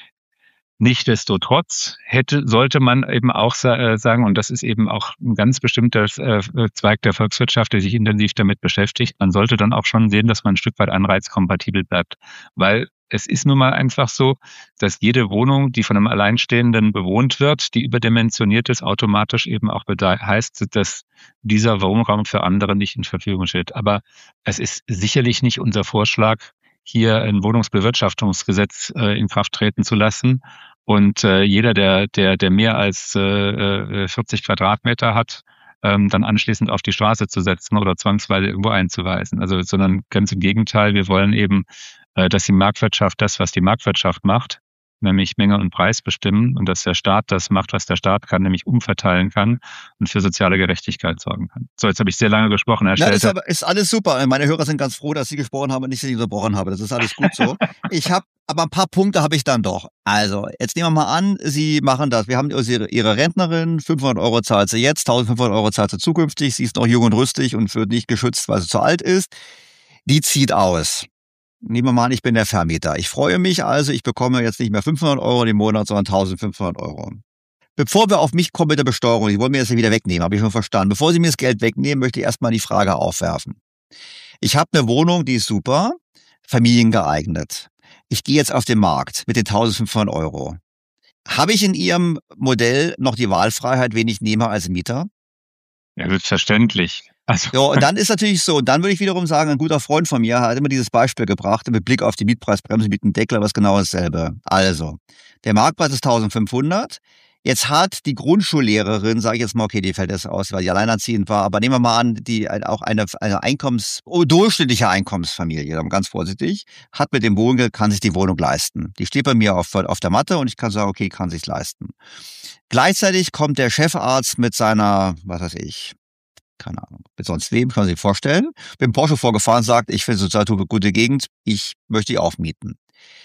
Nichtsdestotrotz hätte, sollte man eben auch sagen, und das ist eben auch ein ganz bestimmter Zweig der Volkswirtschaft, der sich intensiv damit beschäftigt, man sollte dann auch schon sehen, dass man ein Stück weit anreizkompatibel bleibt, weil es ist nun mal einfach so, dass jede Wohnung, die von einem Alleinstehenden bewohnt wird, die überdimensioniert ist, automatisch eben auch heißt, dass dieser Wohnraum für andere nicht in Verfügung steht. Aber es ist sicherlich nicht unser Vorschlag, hier ein Wohnungsbewirtschaftungsgesetz äh, in Kraft treten zu lassen. Und äh, jeder, der, der, der mehr als äh, vierzig Quadratmeter hat, ähm, dann anschließend auf die Straße zu setzen oder zwangsweise irgendwo einzuweisen. Also, sondern ganz im Gegenteil, wir wollen eben, äh, dass die Marktwirtschaft das, was die Marktwirtschaft macht, nämlich Menge und Preis bestimmen und dass der Staat das macht, was der Staat kann, nämlich umverteilen kann und für soziale Gerechtigkeit sorgen kann. So, jetzt habe ich sehr lange gesprochen, Herr Stelter. Ja, das ist, aber, ist alles super. Meine Hörer sind ganz froh, dass Sie gesprochen haben und nicht, dass ich unterbrochen habe. Das ist alles gut so. Ich habe aber ein paar Punkte habe ich dann doch. Also, jetzt nehmen wir mal an, Sie machen das. Wir haben Ihre, Ihre Rentnerin, fünfhundert Euro zahlt sie jetzt, eintausendfünfhundert Euro zahlt sie zukünftig. Sie ist noch jung und rüstig und wird nicht geschützt, weil sie zu alt ist. Die zieht aus. Nehmen wir mal an, ich bin der Vermieter. Ich freue mich also, ich bekomme jetzt nicht mehr fünfhundert Euro im Monat, sondern eintausendfünfhundert Euro. Bevor wir auf mich kommen mit der Besteuerung, die wollen mir das ja wieder wegnehmen, habe ich schon verstanden. Bevor Sie mir das Geld wegnehmen, möchte ich erstmal die Frage aufwerfen. Ich habe eine Wohnung, die ist super, familiengeeignet. Ich gehe jetzt auf den Markt mit den eintausendfünfhundert Euro. Habe ich in Ihrem Modell noch die Wahlfreiheit, wen ich nehme als Mieter? Ja, selbstverständlich. Also. So, und dann ist natürlich so, und dann würde ich wiederum sagen, ein guter Freund von mir hat immer dieses Beispiel gebracht, mit Blick auf die Mietpreisbremse, mit dem Deckel, was genau dasselbe. Also, der Marktpreis ist eintausendfünfhundert. Jetzt hat die Grundschullehrerin, sage ich jetzt mal, okay, die fällt jetzt aus, weil die alleinerziehend war, aber nehmen wir mal an, die auch eine, eine Einkommens, oh, durchschnittliche Einkommensfamilie, ganz vorsichtig, hat mit dem Wohngeld, kann sich die Wohnung leisten. Die steht bei mir auf, auf der Matte und ich kann sagen, okay, kann sich's leisten. Gleichzeitig kommt der Chefarzt mit seiner, was weiß ich, keine Ahnung, mit sonst wem, kann man sich vorstellen, mit dem Porsche vorgefahren, sagt, ich finde Sozialtube eine gute Gegend, ich möchte die aufmieten.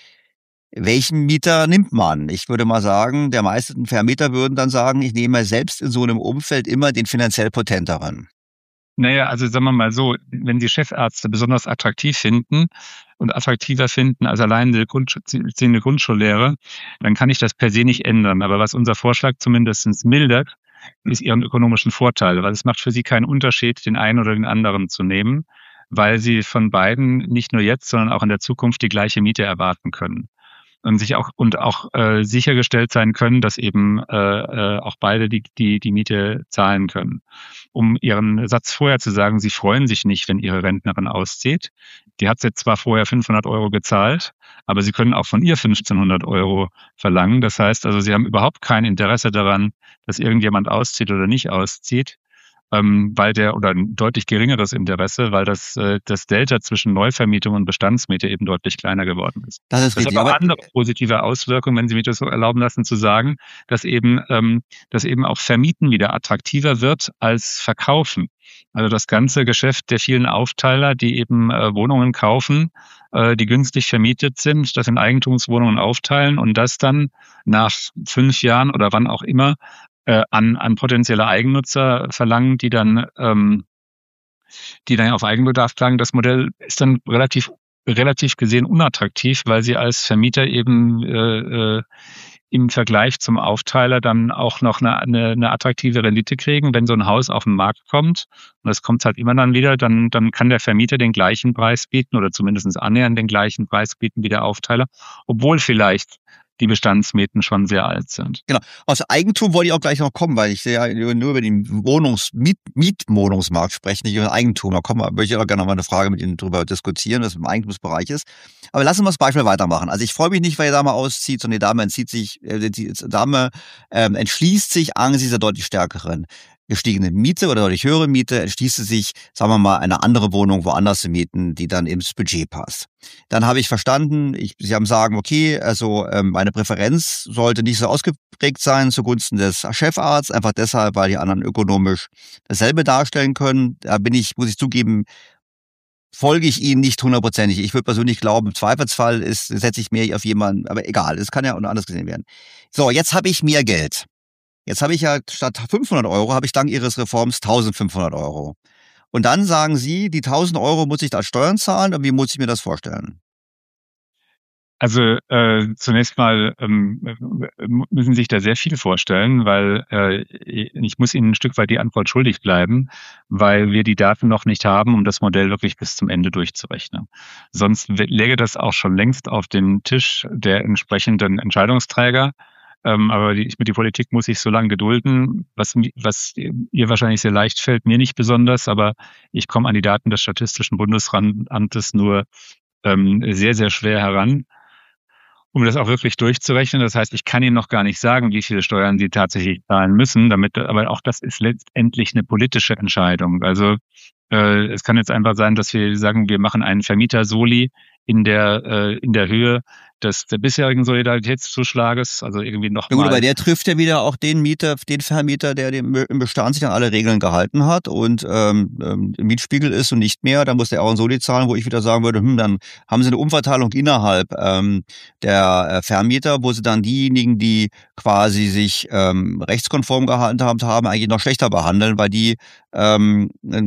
Welchen Mieter nimmt man? Ich würde mal sagen, der meisten Vermieter würden dann sagen, ich nehme selbst in so einem Umfeld immer den finanziell potenteren. Naja, also sagen wir mal so, wenn Sie Chefärzte besonders attraktiv finden und attraktiver finden als allein die grundziehende Grundschullehre, dann kann ich das per se nicht ändern. Aber was unser Vorschlag zumindest mildert, ist ihren ökonomischen Vorteil, weil es macht für sie keinen Unterschied, den einen oder den anderen zu nehmen, weil sie von beiden nicht nur jetzt, sondern auch in der Zukunft die gleiche Miete erwarten können. Und sich auch und auch äh, sichergestellt sein können, dass eben äh, äh, auch beide die, die die Miete zahlen können. Um Ihren Satz vorher zu sagen, Sie freuen sich nicht, wenn Ihre Rentnerin auszieht. Die hat jetzt zwar vorher fünfhundert Euro gezahlt, aber Sie können auch von ihr fünfzehnhundert Euro verlangen. Das heißt also, Sie haben überhaupt kein Interesse daran, dass irgendjemand auszieht oder nicht auszieht. ähm, weil der oder ein deutlich geringeres Interesse, weil das äh, das Delta zwischen Neuvermietung und Bestandsmiete eben deutlich kleiner geworden ist. Das ist Das richtig. hat auch Aber andere positive Auswirkungen, wenn Sie mich das so erlauben lassen zu sagen, dass eben ähm, dass eben auch Vermieten wieder attraktiver wird als Verkaufen. Also das ganze Geschäft der vielen Aufteiler, die eben äh, Wohnungen kaufen, äh, die günstig vermietet sind, das in Eigentumswohnungen aufteilen und das dann nach fünf Jahren oder wann auch immer äh, an, an potenzielle Eigennutzer verlangen, die dann, ähm, die dann auf Eigenbedarf klagen. Das Modell ist dann relativ, relativ gesehen unattraktiv, weil sie als Vermieter eben äh, äh, im Vergleich zum Aufteiler dann auch noch eine, eine, eine attraktive Rendite kriegen. Wenn so ein Haus auf den Markt kommt, und das kommt halt immer dann wieder, dann, dann kann der Vermieter den gleichen Preis bieten oder zumindest annähernd den gleichen Preis bieten wie der Aufteiler, obwohl vielleicht die Bestandsmieten schon sehr alt sind. Genau. Aus Eigentum wollte ich auch gleich noch kommen, weil ich ja nur über den Wohnungs-, Miet, Mietwohnungsmarkt spreche, nicht über Eigentum. Da kommen wir, möchte ich auch gerne noch mal eine Frage mit Ihnen drüber diskutieren, was im Eigentumsbereich ist. Aber lassen wir das Beispiel weitermachen. Also ich freue mich nicht, weil die Dame auszieht, sondern die Dame entzieht sich, äh, die Dame ähm, entschließt sich angesichts dieser deutlich stärkeren gestiegene Miete oder deutlich höhere Miete, entschließt sie sich, sagen wir mal, eine andere Wohnung woanders zu mieten, die dann ins Budget passt. Dann habe ich verstanden, ich, Sie haben sagen, okay, also ähm, meine Präferenz sollte nicht so ausgeprägt sein zugunsten des Chefarztes, einfach deshalb, weil die anderen ökonomisch dasselbe darstellen können. Da bin ich, muss ich zugeben, folge ich Ihnen nicht hundertprozentig. Ich würde persönlich glauben, im Zweifelsfall ist, setze ich mehr auf jemanden, aber egal, es kann ja auch anders gesehen werden. So, jetzt habe ich mehr Geld. Jetzt habe ich ja statt fünfhundert Euro, habe ich dank Ihres Reforms eintausendfünfhundert Euro. Und dann sagen Sie, die tausend Euro muss ich da Steuern zahlen, und wie muss ich mir das vorstellen? Also äh, zunächst mal ähm, müssen Sie sich da sehr viel vorstellen, weil äh, ich muss Ihnen ein Stück weit die Antwort schuldig bleiben, weil wir die Daten noch nicht haben, um das Modell wirklich bis zum Ende durchzurechnen. Sonst läge das auch schon längst auf dem Tisch der entsprechenden Entscheidungsträger. Ähm, aber die, mit die Politik muss ich so lange gedulden, was, was ihr wahrscheinlich sehr leicht fällt, mir nicht besonders, aber ich komme an die Daten des Statistischen Bundesamtes nur ähm, sehr, sehr schwer heran, um das auch wirklich durchzurechnen. Das heißt, ich kann Ihnen noch gar nicht sagen, wie viele Steuern Sie tatsächlich zahlen müssen, damit, aber auch das ist letztendlich eine politische Entscheidung. Also äh, es kann jetzt einfach sein, dass wir sagen, wir machen einen Vermieter-Soli in der äh, in der Höhe des der bisherigen Solidaritätszuschlages, also irgendwie noch Ja gut, mal. aber der trifft ja wieder auch den Mieter, den Vermieter, der dem, im Bestand sich an alle Regeln gehalten hat und ähm, ähm, Mietspiegel ist und nicht mehr. Dann muss der auch ein Soli zahlen, wo ich wieder sagen würde, hm, dann haben Sie eine Umverteilung innerhalb ähm, der äh, Vermieter, wo Sie dann diejenigen, die quasi sich ähm, rechtskonform gehalten haben, haben, eigentlich noch schlechter behandeln, weil die ähm,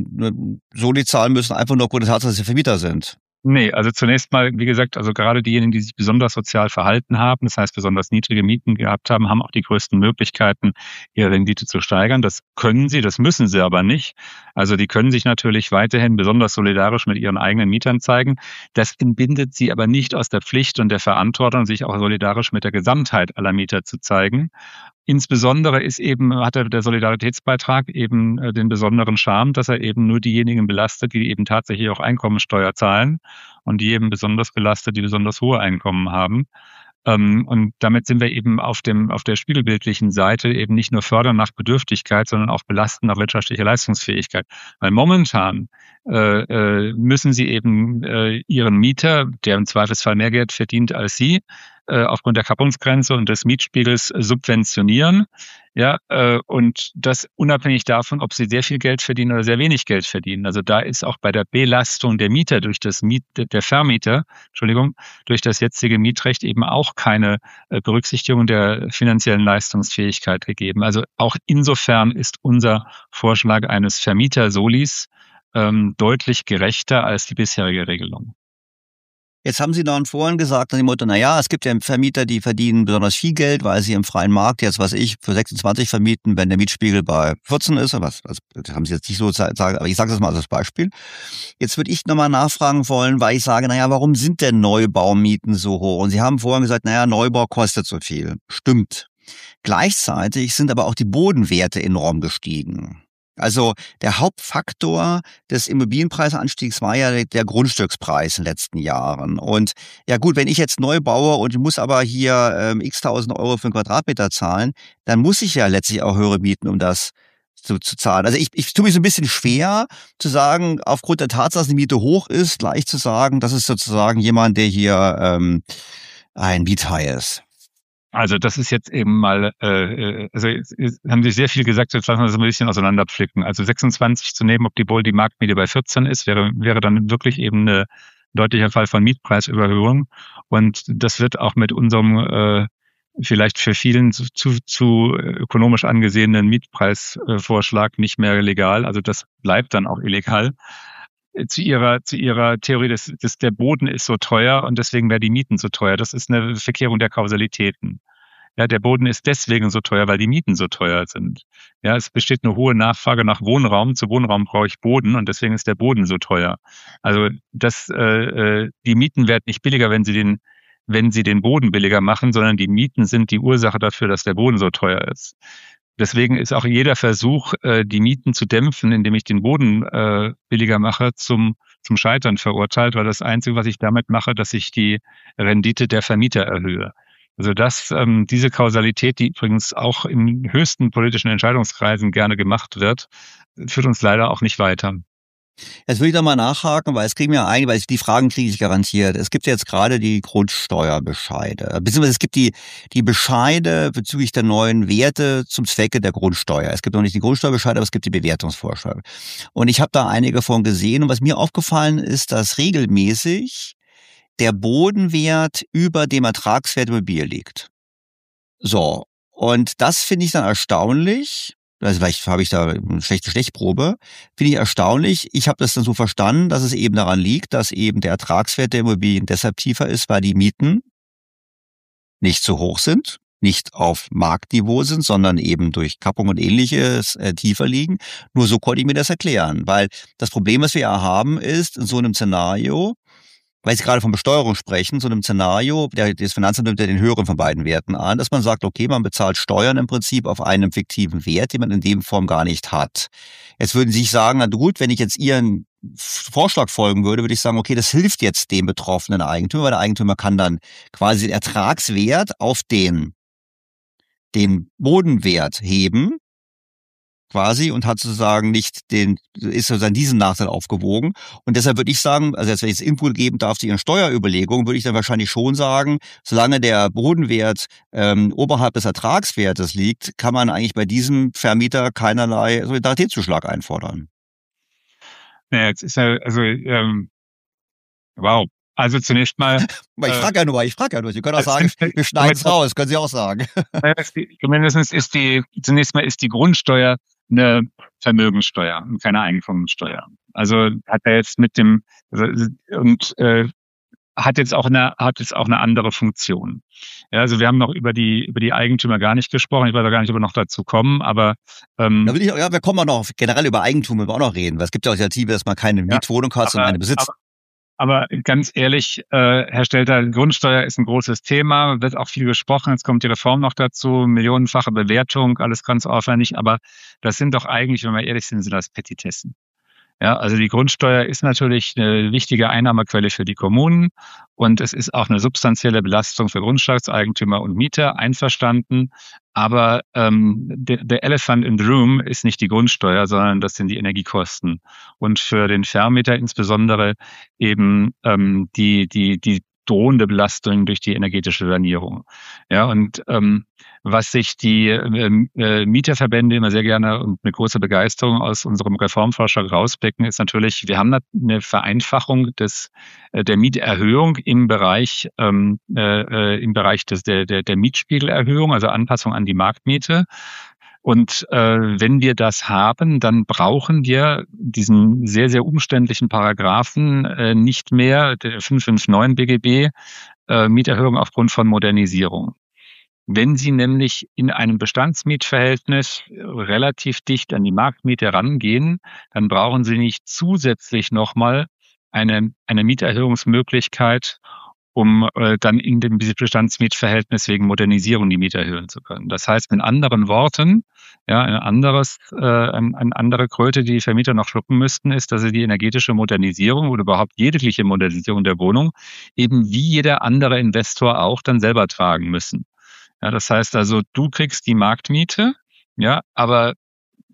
Soli zahlen müssen, einfach nur aufgrund der Tatsache, dass sie Vermieter sind. Nee, also zunächst mal, wie gesagt, also gerade diejenigen, die sich besonders sozial verhalten haben, das heißt besonders niedrige Mieten gehabt haben, haben auch die größten Möglichkeiten, ihre Rendite zu steigern. Das können sie, das müssen sie aber nicht. Also die können sich natürlich weiterhin besonders solidarisch mit ihren eigenen Mietern zeigen. Das entbindet sie aber nicht aus der Pflicht und der Verantwortung, sich auch solidarisch mit der Gesamtheit aller Mieter zu zeigen. Insbesondere ist eben, hat der Solidaritätsbeitrag eben äh, den besonderen Charme, dass er eben nur diejenigen belastet, die eben tatsächlich auch Einkommensteuer zahlen und die eben besonders belastet, die besonders hohe Einkommen haben. Ähm, und damit sind wir eben auf dem, auf der spiegelbildlichen Seite eben nicht nur fördern nach Bedürftigkeit, sondern auch belasten nach wirtschaftlicher Leistungsfähigkeit. Weil momentan äh, äh, müssen sie eben äh, ihren Mieter, der im Zweifelsfall mehr Geld verdient als sie, äh, aufgrund der Kappungsgrenze und des Mietspiegels äh, subventionieren. Ja, äh, und das unabhängig davon, ob sie sehr viel Geld verdienen oder sehr wenig Geld verdienen. Also da ist auch bei der Belastung der Mieter durch das Miet, der Vermieter, Entschuldigung, durch das jetzige Mietrecht eben auch keine äh, Berücksichtigung der finanziellen Leistungsfähigkeit gegeben. Also auch insofern ist unser Vorschlag eines Vermieter-Solis ähm, deutlich gerechter als die bisherige Regelung. Jetzt haben Sie dann vorhin gesagt, nach dem Motto, na ja, es gibt ja Vermieter, die verdienen besonders viel Geld, weil sie im freien Markt jetzt, was ich, für sechsundzwanzig vermieten, wenn der Mietspiegel bei vierzehn ist, was, das haben Sie jetzt nicht so gesagt, aber ich sage das mal als Beispiel. Jetzt würde ich nochmal nachfragen wollen, weil ich sage, na ja, warum sind denn Neubaumieten so hoch? Und Sie haben vorhin gesagt, na ja, Neubau kostet so viel. Stimmt. Gleichzeitig sind aber auch die Bodenwerte enorm gestiegen. Also der Hauptfaktor des Immobilienpreisanstiegs war ja der Grundstückspreis in den letzten Jahren. Und ja gut, wenn ich jetzt neu baue und ich muss aber hier ähm, x tausend Euro für einen Quadratmeter zahlen, dann muss ich ja letztlich auch höhere Mieten, um das zu, zu zahlen. Also ich, ich tue mich so ein bisschen schwer zu sagen, aufgrund der Tatsache, dass die Miete hoch ist, gleich zu sagen, das ist sozusagen jemand, der hier ähm, ein Miethai ist. Also das ist jetzt eben mal, äh, also jetzt, jetzt haben Sie sehr viel gesagt, jetzt lassen wir das ein bisschen auseinanderpflücken. Also sechsundzwanzig zu nehmen, obwohl die Marktmiete bei vierzehn ist, wäre wäre dann wirklich eben eine deutlicher Fall von Mietpreisüberhöhung. Und das wird auch mit unserem äh, vielleicht für vielen zu, zu, zu ökonomisch angesehenen Mietpreisvorschlag nicht mehr legal. Also das bleibt dann auch illegal. Zu ihrer, zu ihrer Theorie, dass, dass der Boden ist so teuer und deswegen wären die Mieten so teuer. Das ist eine Verkehrung der Kausalitäten. Ja, der Boden ist deswegen so teuer, weil die Mieten so teuer sind. Ja, es besteht eine hohe Nachfrage nach Wohnraum. Zu Wohnraum brauche ich Boden und deswegen ist der Boden so teuer. Also das, äh, die Mieten werden nicht billiger, wenn sie den, wenn sie den Boden billiger machen, sondern die Mieten sind die Ursache dafür, dass der Boden so teuer ist. Deswegen ist auch jeder Versuch, die Mieten zu dämpfen, indem ich den Boden äh, billiger mache, zum zum Scheitern verurteilt, weil das Einzige, was ich damit mache, dass ich die Rendite der Vermieter erhöhe. Also das, ähm, diese Kausalität, die übrigens auch in höchsten politischen Entscheidungskreisen gerne gemacht wird, führt uns leider auch nicht weiter. Jetzt will ich da mal nachhaken, weil es kriegen ja einige, weil die Fragen kriege ich garantiert. Es gibt jetzt gerade die Grundsteuerbescheide, beziehungsweise es gibt die die Bescheide bezüglich der neuen Werte zum Zwecke der Grundsteuer. Es gibt noch nicht die Grundsteuerbescheide, aber es gibt die Bewertungsvorschläge. Und ich habe da einige von gesehen und was mir aufgefallen ist, dass regelmäßig der Bodenwert über dem Ertragswert der Immobilie liegt. So, und das finde ich dann erstaunlich. Also vielleicht habe ich da eine schlechte Stechprobe, finde ich erstaunlich. Ich habe das dann so verstanden, dass es eben daran liegt, dass eben der Ertragswert der Immobilien deshalb tiefer ist, weil die Mieten nicht so hoch sind, nicht auf Marktniveau sind, sondern eben durch Kappung und Ähnliches äh, tiefer liegen. Nur so konnte ich mir das erklären, weil das Problem, was wir ja haben, ist in so einem Szenario, weil Sie gerade von Besteuerung sprechen, so einem Szenario, der, das Finanzamt nimmt ja den höheren von beiden Werten an, dass man sagt, okay, man bezahlt Steuern im Prinzip auf einen fiktiven Wert, den man in dem Form gar nicht hat. Jetzt würden Sie sich sagen, na gut, wenn ich jetzt Ihren Vorschlag folgen würde, würde ich sagen, okay, das hilft jetzt dem betroffenen Eigentümer, weil der Eigentümer kann dann quasi den Ertragswert auf den, den Bodenwert heben, quasi, und hat sozusagen nicht den, ist sozusagen diesen Nachteil aufgewogen. Und deshalb würde ich sagen, also jetzt, wenn ich jetzt Input geben darf zu Ihren Steuerüberlegungen, würde ich dann wahrscheinlich schon sagen, solange der Bodenwert ähm, oberhalb des Ertragswertes liegt, kann man eigentlich bei diesem Vermieter keinerlei Solidaritätszuschlag einfordern. Naja, jetzt ist ja, also, ähm, wow. Also zunächst mal. Ich frage ja nur, ich frage ja nur. Sie können auch sagen, wir schneiden es raus, können Sie auch sagen. Zumindest ist die, zunächst mal ist die Grundsteuer eine Vermögenssteuer und keine Einkommensteuer. Also hat er jetzt mit dem, also, und äh, hat jetzt auch eine, hat jetzt auch eine andere Funktion. Ja, also wir haben noch über die über die Eigentümer gar nicht gesprochen. Ich weiß auch gar nicht, ob wir noch dazu kommen, aber ähm, da will ich, ja, wir kommen auch noch generell über Eigentum, wir auch noch reden, weil es gibt ja auch Alternative, dass man keine Mietwohnung hat, sondern eine Besitz. Aber, aber ganz ehrlich, äh, Herr Stelter, Grundsteuer ist ein großes Thema, wird auch viel gesprochen. Jetzt kommt die Reform noch dazu, millionenfache Bewertung, alles ganz aufwendig. Aber das sind doch eigentlich, wenn wir ehrlich sind, sind das Petitessen. Ja, also die Grundsteuer ist natürlich eine wichtige Einnahmequelle für die Kommunen und es ist auch eine substanzielle Belastung für Grundstückseigentümer und Mieter, einverstanden. Aber ähm, der, der Elephant in the Room ist nicht die Grundsteuer, sondern das sind die Energiekosten. Und für den Vermieter insbesondere eben ähm, die die die drohende Belastung durch die energetische Sanierung. Ja, und ähm, was sich die ähm, äh, Mieterverbände immer sehr gerne und mit großer Begeisterung aus unserem Reformvorschlag rauspicken, ist natürlich, wir haben eine Vereinfachung des äh, der Mieterhöhung im Bereich ähm, äh, im Bereich des der der der Mietspiegelerhöhung, also Anpassung an die Marktmiete. Und äh, wenn wir das haben, dann brauchen wir diesen sehr, sehr umständlichen Paragraphen äh, nicht mehr, der fünf fünf neun B G B, äh, Mieterhöhung aufgrund von Modernisierung. Wenn Sie nämlich in einem Bestandsmietverhältnis relativ dicht an die Marktmiete rangehen, dann brauchen Sie nicht zusätzlich nochmal eine, eine Mieterhöhungsmöglichkeit, um äh, dann in dem Bestandsmietverhältnis wegen Modernisierung die Miete erhöhen zu können. Das heißt, mit anderen Worten, ja, ein anderes, äh, ein, eine andere Kröte, die die Vermieter noch schlucken müssten, ist, dass sie die energetische Modernisierung oder überhaupt jegliche Modernisierung der Wohnung eben wie jeder andere Investor auch dann selber tragen müssen. Ja, das heißt also, du kriegst die Marktmiete, ja, aber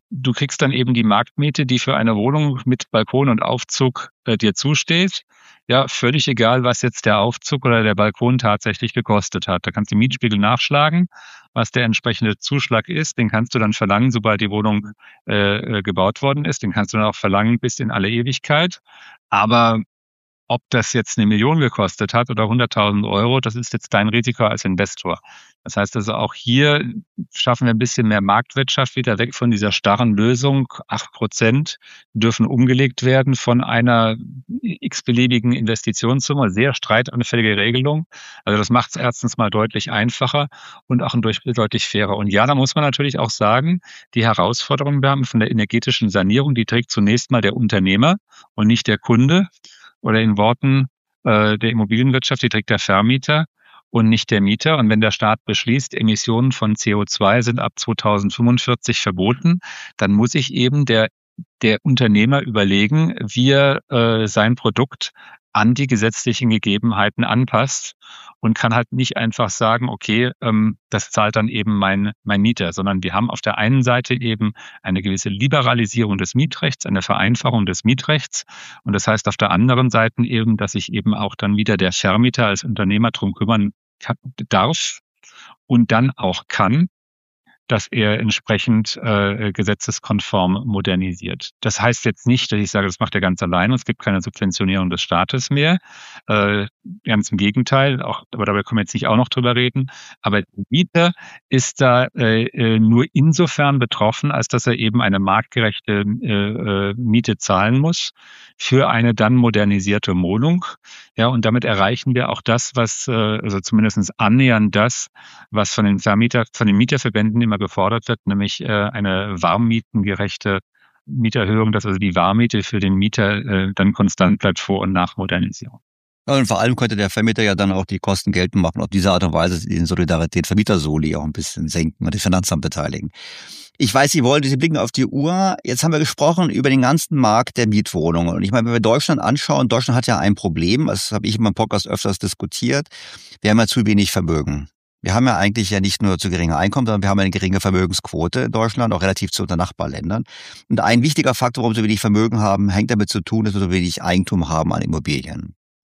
du kriegst dann eben die Marktmiete, die für eine Wohnung mit Balkon und Aufzug äh, dir zusteht. Ja, völlig egal, was jetzt der Aufzug oder der Balkon tatsächlich gekostet hat. Da kannst du den Mietspiegel nachschlagen, was der entsprechende Zuschlag ist. Den kannst du dann verlangen, sobald die Wohnung äh, gebaut worden ist. Den kannst du dann auch verlangen bis in alle Ewigkeit. Aber ob das jetzt eine Million gekostet hat oder hunderttausend Euro, das ist jetzt dein Risiko als Investor. Das heißt also, auch hier schaffen wir ein bisschen mehr Marktwirtschaft wieder weg von dieser starren Lösung. Acht Prozent dürfen umgelegt werden von einer x-beliebigen Investitionssumme. Sehr streitanfällige Regelung. Also das macht es erstens mal deutlich einfacher und auch deutlich fairer. Und ja, da muss man natürlich auch sagen, die Herausforderungen wir haben von der energetischen Sanierung, die trägt zunächst mal der Unternehmer und nicht der Kunde. Oder in Worten äh, der Immobilienwirtschaft, die trägt der Vermieter und nicht der Mieter. Und wenn der Staat beschließt, Emissionen von C O zwei sind ab zweitausendfünfundvierzig verboten, dann muss sich eben der der Unternehmer überlegen, wie er äh, sein Produkt an die gesetzlichen Gegebenheiten anpasst und kann halt nicht einfach sagen, okay, ähm, das zahlt dann eben mein mein Mieter, sondern wir haben auf der einen Seite eben eine gewisse Liberalisierung des Mietrechts, eine Vereinfachung des Mietrechts und das heißt auf der anderen Seite eben, dass sich eben auch dann wieder der Vermieter als Unternehmer drum kümmern kann, darf und dann auch kann, dass er entsprechend äh, gesetzeskonform modernisiert. Das heißt jetzt nicht, dass ich sage, das macht er ganz allein und es gibt keine Subventionierung des Staates mehr. Äh, ganz im Gegenteil, auch, aber darüber können wir jetzt nicht auch noch drüber reden. Aber der Mieter ist da äh, nur insofern betroffen, als dass er eben eine marktgerechte äh, Miete zahlen muss für eine dann modernisierte Wohnung. Ja, und damit erreichen wir auch das, was, äh, also zumindest annähernd das, was von den Vermieter, von den Mieterverbänden immer gefordert wird, nämlich äh, eine warmmietengerechte Mieterhöhung, dass also die Warmmiete für den Mieter äh, dann konstant bleibt vor und nach Modernisierung. Ja, und vor allem könnte der Vermieter ja dann auch die Kosten geltend machen, auf diese Art und Weise den Solidarität Vermieter-Soli auch ein bisschen senken und das Finanzamt beteiligen. Ich weiß, Sie wollen, Sie blicken auf die Uhr. Jetzt haben wir gesprochen über den ganzen Markt der Mietwohnungen. Und ich meine, wenn wir Deutschland anschauen, Deutschland hat ja ein Problem, das habe ich in meinem Podcast öfters diskutiert. Wir haben ja zu wenig Vermögen. Wir haben ja eigentlich ja nicht nur zu geringe Einkommen, sondern wir haben eine geringe Vermögensquote in Deutschland, auch relativ zu unseren Nachbarländern. Und ein wichtiger Faktor, warum wir so wenig Vermögen haben, hängt damit zu tun, dass wir so wenig Eigentum haben an Immobilien.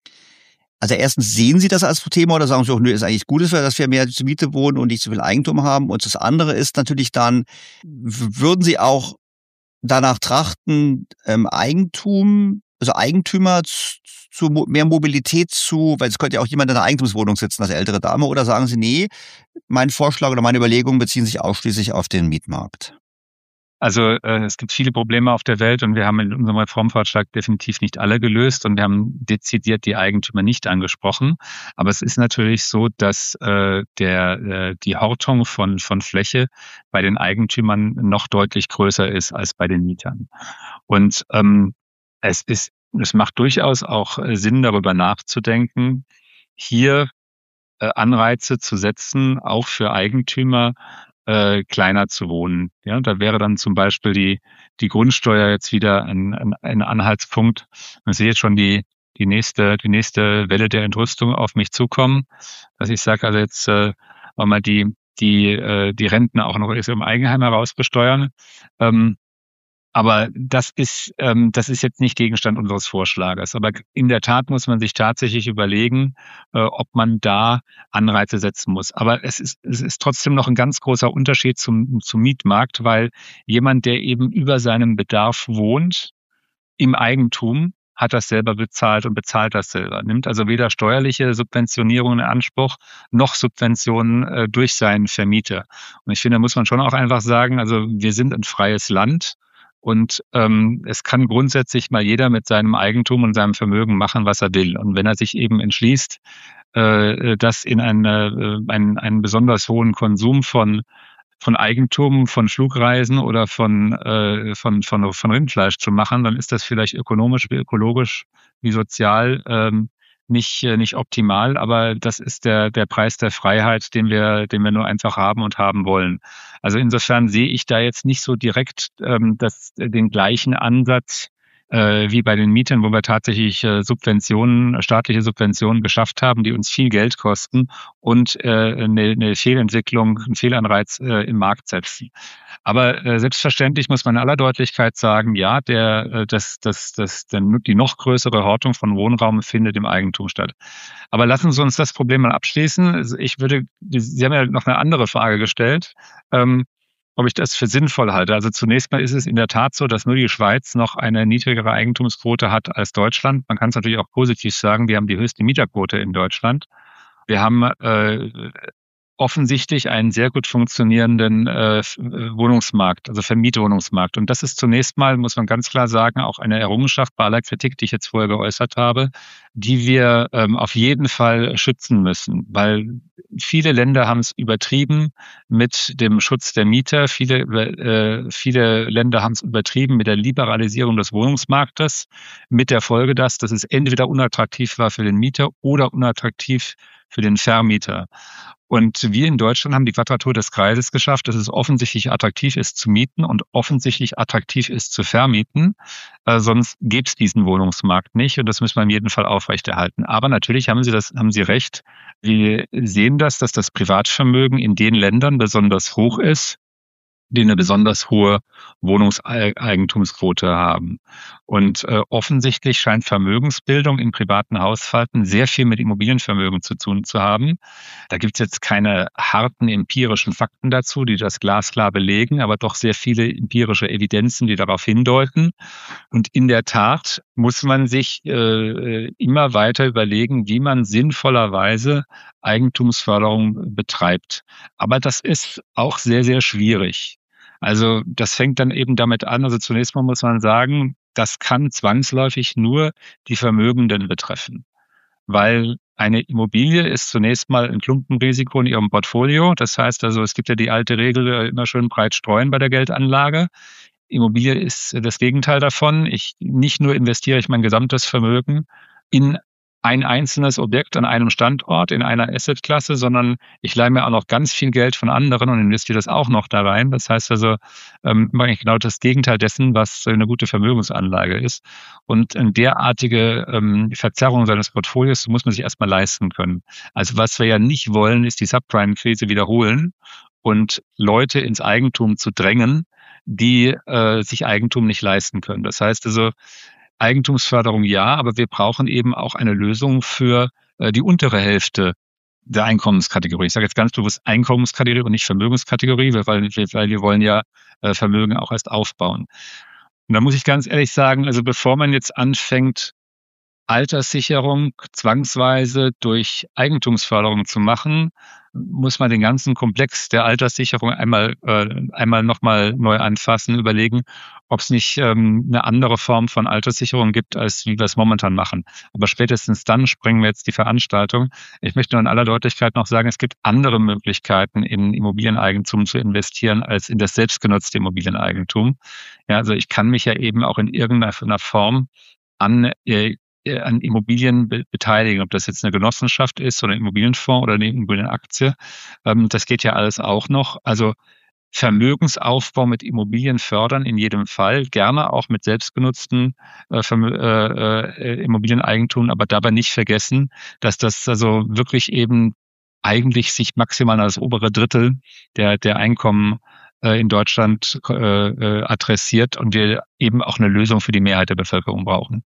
Also erstens, sehen Sie das als Thema oder sagen Sie auch, nö, ist eigentlich gut, dass wir mehr zur Miete wohnen und nicht so viel Eigentum haben? Und das andere ist natürlich dann, würden Sie auch danach trachten, ähm, Eigentum, also Eigentümer zu mehr Mobilität zu, weil es könnte ja auch jemand in einer Eigentumswohnung sitzen als ältere Dame, oder sagen Sie, nee, mein Vorschlag oder meine Überlegungen beziehen sich ausschließlich auf den Mietmarkt? Also äh, es gibt viele Probleme auf der Welt und wir haben in unserem Reformvorschlag definitiv nicht alle gelöst und wir haben dezidiert die Eigentümer nicht angesprochen. Aber es ist natürlich so, dass äh, der äh, die Hortung von von Fläche bei den Eigentümern noch deutlich größer ist als bei den Mietern. Und ähm, es ist es macht durchaus auch Sinn, darüber nachzudenken, hier äh, Anreize zu setzen, auch für Eigentümer, Äh, kleiner zu wohnen. Ja, da wäre dann zum Beispiel die die Grundsteuer jetzt wieder ein, ein, ein Anhaltspunkt. Man sieht jetzt schon die die nächste die nächste Welle der Entrüstung auf mich zukommen, dass ich sage, also jetzt äh, wollen wir die die äh, die Rentner auch noch im Eigenheim heraus besteuern. Ähm, Aber das ist ähm, das ist jetzt nicht Gegenstand unseres Vorschlages. Aber in der Tat muss man sich tatsächlich überlegen, äh, ob man da Anreize setzen muss. Aber es ist es ist trotzdem noch ein ganz großer Unterschied zum zum Mietmarkt, weil jemand, der eben über seinem Bedarf wohnt, im Eigentum, hat das selber bezahlt und bezahlt das selber. Nimmt also weder steuerliche Subventionierungen in Anspruch, noch Subventionen äh, durch seinen Vermieter. Und ich finde, da muss man schon auch einfach sagen, also wir sind ein freies Land. Und ähm, es kann grundsätzlich mal jeder mit seinem Eigentum und seinem Vermögen machen, was er will. Und wenn er sich eben entschließt, äh, das in eine, äh, einen, einen besonders hohen Konsum von von Eigentum, von Flugreisen oder von äh, von von von Rindfleisch zu machen, dann ist das vielleicht ökonomisch, wie ökologisch, wie sozial ähm, nicht äh, nicht optimal, aber das ist der der Preis der Freiheit, den wir den wir nur einfach haben und haben wollen. Also insofern sehe ich da jetzt nicht so direkt ähm, das den gleichen Ansatz äh, wie bei den Mietern, wo wir tatsächlich äh, Subventionen, staatliche Subventionen geschafft haben, die uns viel Geld kosten und äh, eine, eine Fehlentwicklung, einen Fehlanreiz äh, im Markt setzen. Aber äh, selbstverständlich muss man in aller Deutlichkeit sagen, ja, der, äh, das, das, das, der, die noch größere Hortung von Wohnraum findet im Eigentum statt. Aber lassen Sie uns das Problem mal abschließen. Also ich würde, Sie haben ja noch eine andere Frage gestellt, ähm, ob ich das für sinnvoll halte. Also zunächst mal ist es in der Tat so, dass nur die Schweiz noch eine niedrigere Eigentumsquote hat als Deutschland. Man kann es natürlich auch positiv sagen, wir haben die höchste Mieterquote in Deutschland. Wir haben äh, offensichtlich einen sehr gut funktionierenden äh, Wohnungsmarkt, also Vermietwohnungsmarkt. Und das ist zunächst mal, muss man ganz klar sagen, auch eine Errungenschaft bei aller Kritik, die ich jetzt vorher geäußert habe, die wir ähm, auf jeden Fall schützen müssen, weil viele Länder haben es übertrieben mit dem Schutz der Mieter. Viele, äh, viele Länder haben es übertrieben mit der Liberalisierung des Wohnungsmarktes, mit der Folge, dass, dass es entweder unattraktiv war für den Mieter oder unattraktiv für den Vermieter. Und wir in Deutschland haben die Quadratur des Kreises geschafft, dass es offensichtlich attraktiv ist zu mieten und offensichtlich attraktiv ist zu vermieten. Äh, sonst gäbe es diesen Wohnungsmarkt nicht und das müssen wir in jedem Fall aufrechterhalten. Aber natürlich haben Sie das, haben Sie recht. Wir sehen das, dass das Privatvermögen in den Ländern besonders hoch ist, die eine besonders hohe Wohnungseigentumsquote haben. Und äh, offensichtlich scheint Vermögensbildung in privaten Haushalten sehr viel mit Immobilienvermögen zu tun zu haben. Da gibt es jetzt keine harten empirischen Fakten dazu, die das glasklar belegen, aber doch sehr viele empirische Evidenzen, die darauf hindeuten. Und in der Tat muss man sich äh, immer weiter überlegen, wie man sinnvollerweise Eigentumsförderung betreibt. Aber das ist auch sehr, sehr schwierig. Also das fängt dann eben damit an, also zunächst mal muss man sagen, das kann zwangsläufig nur die Vermögenden betreffen, weil eine Immobilie ist zunächst mal ein Klumpenrisiko in ihrem Portfolio. Das heißt also, es gibt ja die alte Regel, immer schön breit streuen bei der Geldanlage. Immobilie ist das Gegenteil davon. Ich nicht nur investiere ich mein gesamtes Vermögen in ein einzelnes Objekt an einem Standort, in einer Assetklasse, sondern ich leihe mir auch noch ganz viel Geld von anderen und investiere das auch noch da rein. Das heißt also, ähm, mache ich genau das Gegenteil dessen, was eine gute Vermögensanlage ist. Und eine derartige ähm, Verzerrung seines Portfolios muss man sich erstmal leisten können. Also was wir ja nicht wollen, ist die Subprime-Krise wiederholen und Leute ins Eigentum zu drängen, die äh, sich Eigentum nicht leisten können. Das heißt also, Eigentumsförderung ja, aber wir brauchen eben auch eine Lösung für äh, die untere Hälfte der Einkommenskategorie. Ich sage jetzt ganz bewusst Einkommenskategorie und nicht Vermögenskategorie, weil, weil wir wollen ja äh, Vermögen auch erst aufbauen. Und da muss ich ganz ehrlich sagen, also bevor man jetzt anfängt, Alterssicherung zwangsweise durch Eigentumsförderung zu machen, muss man den ganzen Komplex der Alterssicherung einmal äh, einmal nochmal neu anfassen, überlegen, ob es nicht ähm, eine andere Form von Alterssicherung gibt, als wie wir es momentan machen. Aber spätestens dann sprengen wir jetzt die Veranstaltung. Ich möchte nur in aller Deutlichkeit noch sagen, es gibt andere Möglichkeiten, in Immobilieneigentum zu investieren, als in das selbstgenutzte Immobilieneigentum. Ja, also ich kann mich ja eben auch in irgendeiner Form an äh, an Immobilien be- beteiligen, ob das jetzt eine Genossenschaft ist oder ein Immobilienfonds oder eine Immobilienaktie. Ähm, das geht ja alles auch noch. Also Vermögensaufbau mit Immobilien fördern in jedem Fall, gerne auch mit selbstgenutzten äh, Vermö- äh, äh, Immobilieneigentum, aber dabei nicht vergessen, dass das also wirklich eben eigentlich sich maximal als obere Drittel der, der Einkommen äh, in Deutschland äh, äh, adressiert und wir eben auch eine Lösung für die Mehrheit der Bevölkerung brauchen.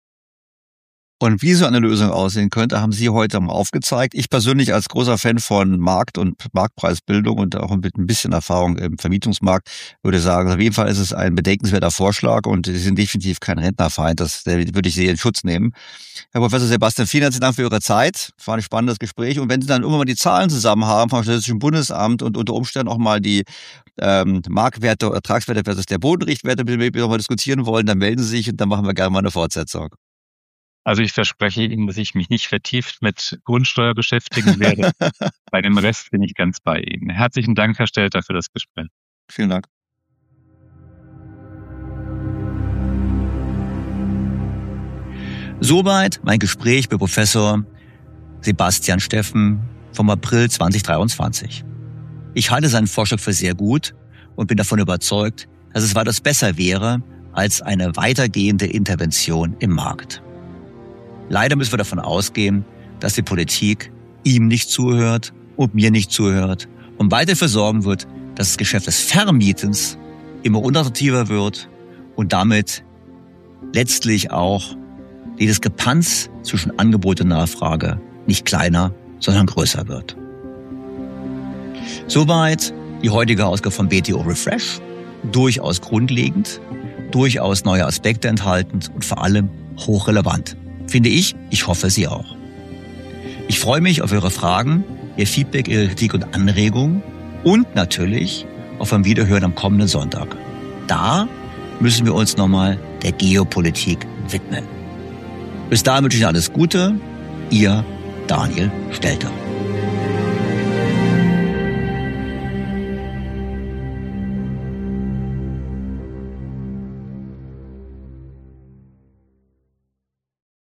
Und wie so eine Lösung aussehen könnte, haben Sie heute mal aufgezeigt. Ich persönlich als großer Fan von Markt- und Marktpreisbildung und auch mit ein bisschen Erfahrung im Vermietungsmarkt würde sagen, auf jeden Fall ist es ein bedenkenswerter Vorschlag und Sie sind definitiv kein Rentnerfeind. Das würde ich Sie in Schutz nehmen. Herr Professor Sebastian, vielen herzlichen Dank für Ihre Zeit. Es war ein spannendes Gespräch. Und wenn Sie dann irgendwann mal die Zahlen zusammen haben vom Statistischen Bundesamt und unter Umständen auch mal die ähm, Marktwerte, Ertragswerte versus der Bodenrichtwerte, mit denen wir nochmal diskutieren wollen, dann melden Sie sich und dann machen wir gerne mal eine Fortsetzung. Also ich verspreche Ihnen, dass ich mich nicht vertieft mit Grundsteuer beschäftigen werde. Bei dem Rest bin ich ganz bei Ihnen. Herzlichen Dank, Herr Stelter, für das Gespräch. Vielen Dank. Soweit mein Gespräch mit Professor Sebastian Steffen vom April zwanzig dreiundzwanzig. Ich halte seinen Vorschlag für sehr gut und bin davon überzeugt, dass es weitaus besser wäre, als eine weitergehende Intervention im Markt. Leider müssen wir davon ausgehen, dass die Politik ihm nicht zuhört und mir nicht zuhört und weiter dafür sorgen wird, dass das Geschäft des Vermietens immer unattraktiver wird und damit letztlich auch die Diskrepanz zwischen Angebot und Nachfrage nicht kleiner, sondern größer wird. Soweit die heutige Ausgabe von B T O Refresh. Durchaus grundlegend, durchaus neue Aspekte enthaltend und vor allem hochrelevant. Finde ich, ich hoffe Sie auch. Ich freue mich auf Ihre Fragen, Ihr Feedback, Ihre Kritik und Anregungen und natürlich auf ein Wiederhören am kommenden Sonntag. Da müssen wir uns nochmal der Geopolitik widmen. Bis dahin wünsche ich Ihnen alles Gute. Ihr Daniel Stelter.